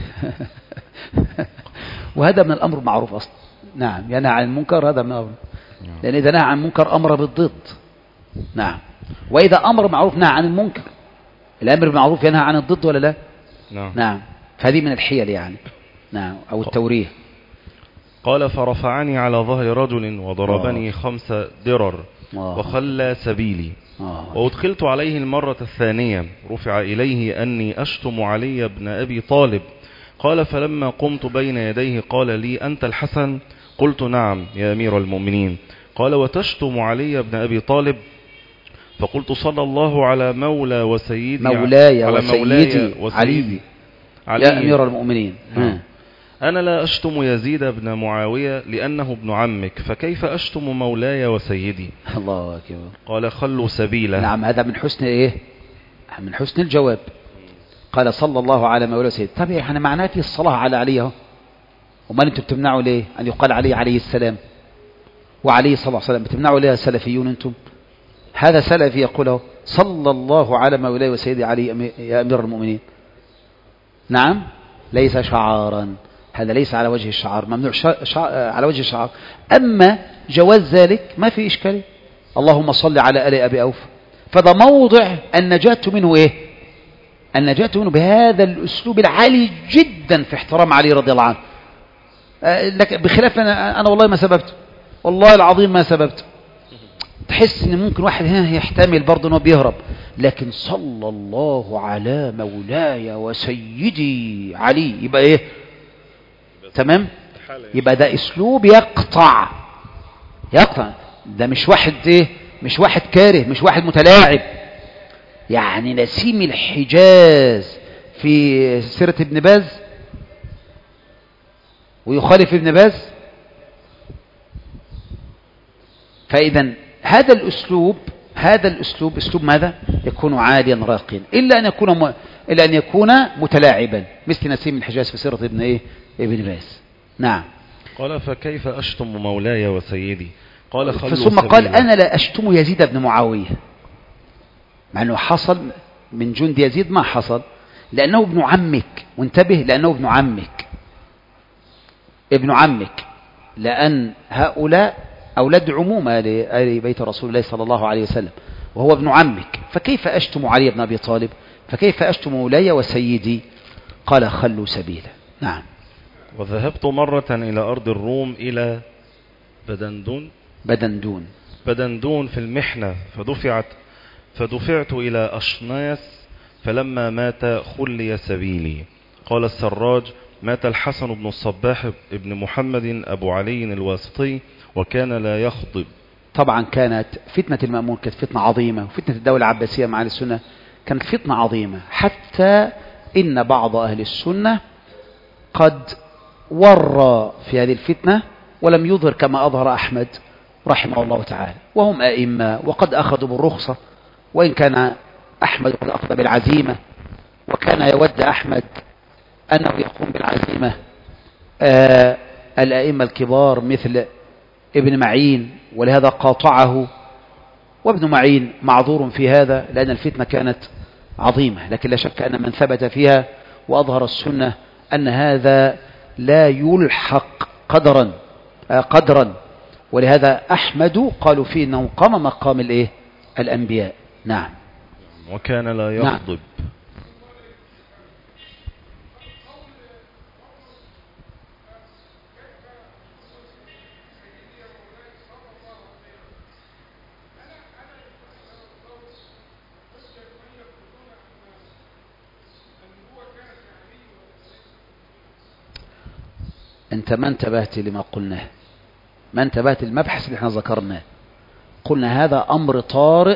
وهذا من الأمر معروف أصلا. نعم، ينهى عن المنكر، هذا من الأمر، لأن إذا نهى عن المنكر أمر بالضد. نعم. وإذا أمر معروف نهى عن المنكر، الأمر بالمعروف ينهى عن الضد ولا لا؟ نعم. نعم. فهذه من الحيل يعني. نعم، أو التوريه. قال فرفعني على ظهر رجل وضربني 5 درر وخلى سبيلي. وأدخلت عليه المرة الثانية، رفع إليه أني أشتم علي بن أبي طالب. قال فلما قمت بين يديه قال لي أنت الحسن؟ قلت نعم يا أمير المؤمنين. قال وتشتم علي بن أبي طالب؟ فقلت صلى الله على مولى وسيدي مولاي وسيدي علي يا أمير المؤمنين. أنا لا أشتم يزيد بن معاوية لأنه ابن عمك، فكيف أشتم مولاي وسيدي؟ الله أكبر. قال خلوا سبيله. نعم، هذا من حسن إيه؟ من حسن الجواب. قال صلى الله على مولاي وسيدي. طب احنا معناته الصلاة على علي اهو، وما انتم بتمنعوا ليه أن يقال علي عليه السلام وعليه صلى الله عليه وسلم؟ بتمنعوا ليه سلفيون انتم؟ هذا سلفي يقوله صلى الله على مولاي وسيدي علي يا أمير المؤمنين. نعم، ليس شعارا، هذا ليس على وجه الشعار، ممنوع على وجه الشعار. أما جواز ذلك ما في إشكال. اللهم صل على آل أبي أوفى، فده موضع النجاة منه إيه؟ النجاة منه بهذا الأسلوب العالي جدا في احترام علي رضي الله عنه. بخلاف أنا والله ما سببته، والله العظيم ما سببته. تحس ان ممكن واحد هنا يحتمل برضه انه بيهرب، لكن صلى الله على مولاي وسيدي علي يبقى ايه؟ تمام. يبقى ده اسلوب يقطع. ده مش واحد ايه، مش واحد كاره، مش واحد متلاعب. يعني نسيم الحجاز في سيرة ابن باز ويخالف ابن باز. فإذا هذا الأسلوب أسلوب ماذا؟ يكون عاليا راقيا، إلا أن يكون متلاعبا مثل نسيم الحجاز في سيرة ابن باز. نعم. قال فكيف أشتم مولاي وسيدي؟ قال ثم قال أنا لا أشتم يزيد بن معاوية، مع أنه حصل من جند يزيد ما حصل، لأنه ابن عمك. وانتبه، لأنه ابن عمك، لأن هؤلاء أولاد عمومة لآل بيت رسول الله صلى الله عليه وسلم، وهو ابن عمك. فكيف أشتم علي بن أبي طالب؟ فكيف أشتم مولاي وسيدي؟ قال خلوا سبيله. نعم. وذهبت مرة إلى أرض الروم، إلى بدندون في المحنة، فدفعت إلى أشناس، فلما مات خلي سبيلي. قال السراج مات الحسن بن الصباح ابن محمد أبو علي الواسطي، وكان لا يخطب. طبعا كانت فتنة المأمون كانت فتنة عظيمة، وفتنة الدولة العباسية مع أهل السنة كانت فتنة عظيمة، حتى إن بعض أهل السنة قد ورى في هذه الفتنة ولم يظهر كما أظهر أحمد رحمه الله تعالى، وهم أئمة وقد أخذوا بالرخصة، وإن كان أحمد قد أخذ بالعزيمة، وكان يود أحمد أنه يقوم بالعزيمة الأئمة الكبار مثل ابن معين، ولهذا قاطعه، وابن معين معذور في هذا لأن الفتنة كانت عظيمة. لكن لا شك أن من ثبت فيها وأظهر السنة أن هذا لا يلحق قدرا، ولهذا أحمد قالوا فيه أنه قام مقام الأنبياء. نعم. وكان لا يغضب. نعم. أنت ما انتبهت لما قلناه، ما انتبهت المبحث اللي احنا ذكرناه. قلنا هذا أمر طارئ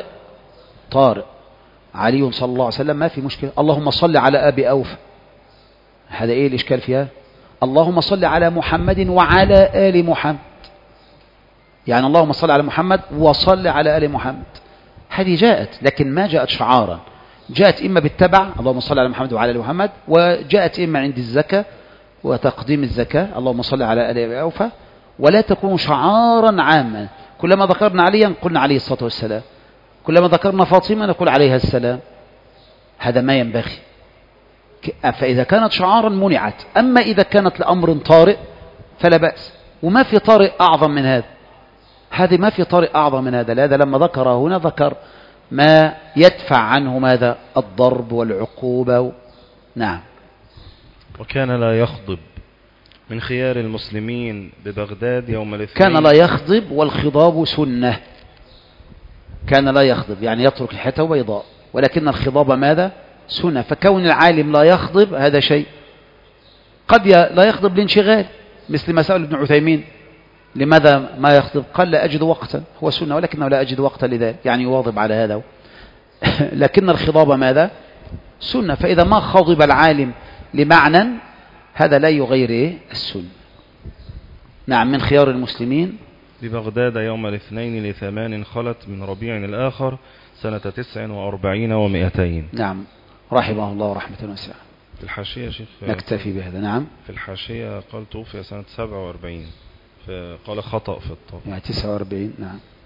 علي صلى الله عليه وسلم ما في مشكلة. اللهم صل على أبي أوفى، هذا إيه الإشكال فيها؟ اللهم صل على محمد وعلى آل محمد، يعني اللهم صل على محمد وصل على آل محمد. هذه جاءت، لكن ما جاءت شعارا، جاءت إما بالتبع اللهم صل على محمد وعلى آل محمد، وجاءت إما عند الزكاة وتقديم الزكاة اللهم صل على آل أبي أوفى، ولا تكون شعارا عاما. كلما ذكرنا عليا قلنا عليه الصلاة والسلام، كلما ذكرنا فاطمة نقول عليها السلام. هذا ما ينبغي. فإذا كانت شعارا منعت. أما إذا كانت لأمر طارئ فلا بأس. وما في طارئ أعظم من هذا. هذه ما في طارئ أعظم من هذا. لهذا لما ذكر هنا ذكر ما يدفع عنه ماذا؟ الضرب والعقوبة. نعم. وكان لا يخضب من خيار المسلمين ببغداد يوم الاثنين. كان لا يخضب، والخضاب سنة. كان لا يخضب يعني يترك الحياة بيضاء، ولكن الخضاب ماذا؟ سنة. فكون العالم لا يخضب هذا شيء. قد لا يخضب لانشغال، مثل ما سأل ابن عثيمين لماذا ما يخضب؟ قال لا أجد وقتا، هو سنة ولكنه لا أجد وقتا لذلك، يعني يواظب على هذا. لكن الخضاب ماذا؟ سنة. فإذا ما خضب العالم لمعنى هذا لا يغير السنة. نعم. من خيار المسلمين ببغداد يوم الاثنين ل8 خلت من ربيع الآخر سنة 49 و200. نعم. رحمه الله رحمة واسعة. في الحاشية شيخ نكتفي بهذا. نعم. في الحاشية قال توفي سنة 47، فقال خطأ في الطب يعني 49. نعم.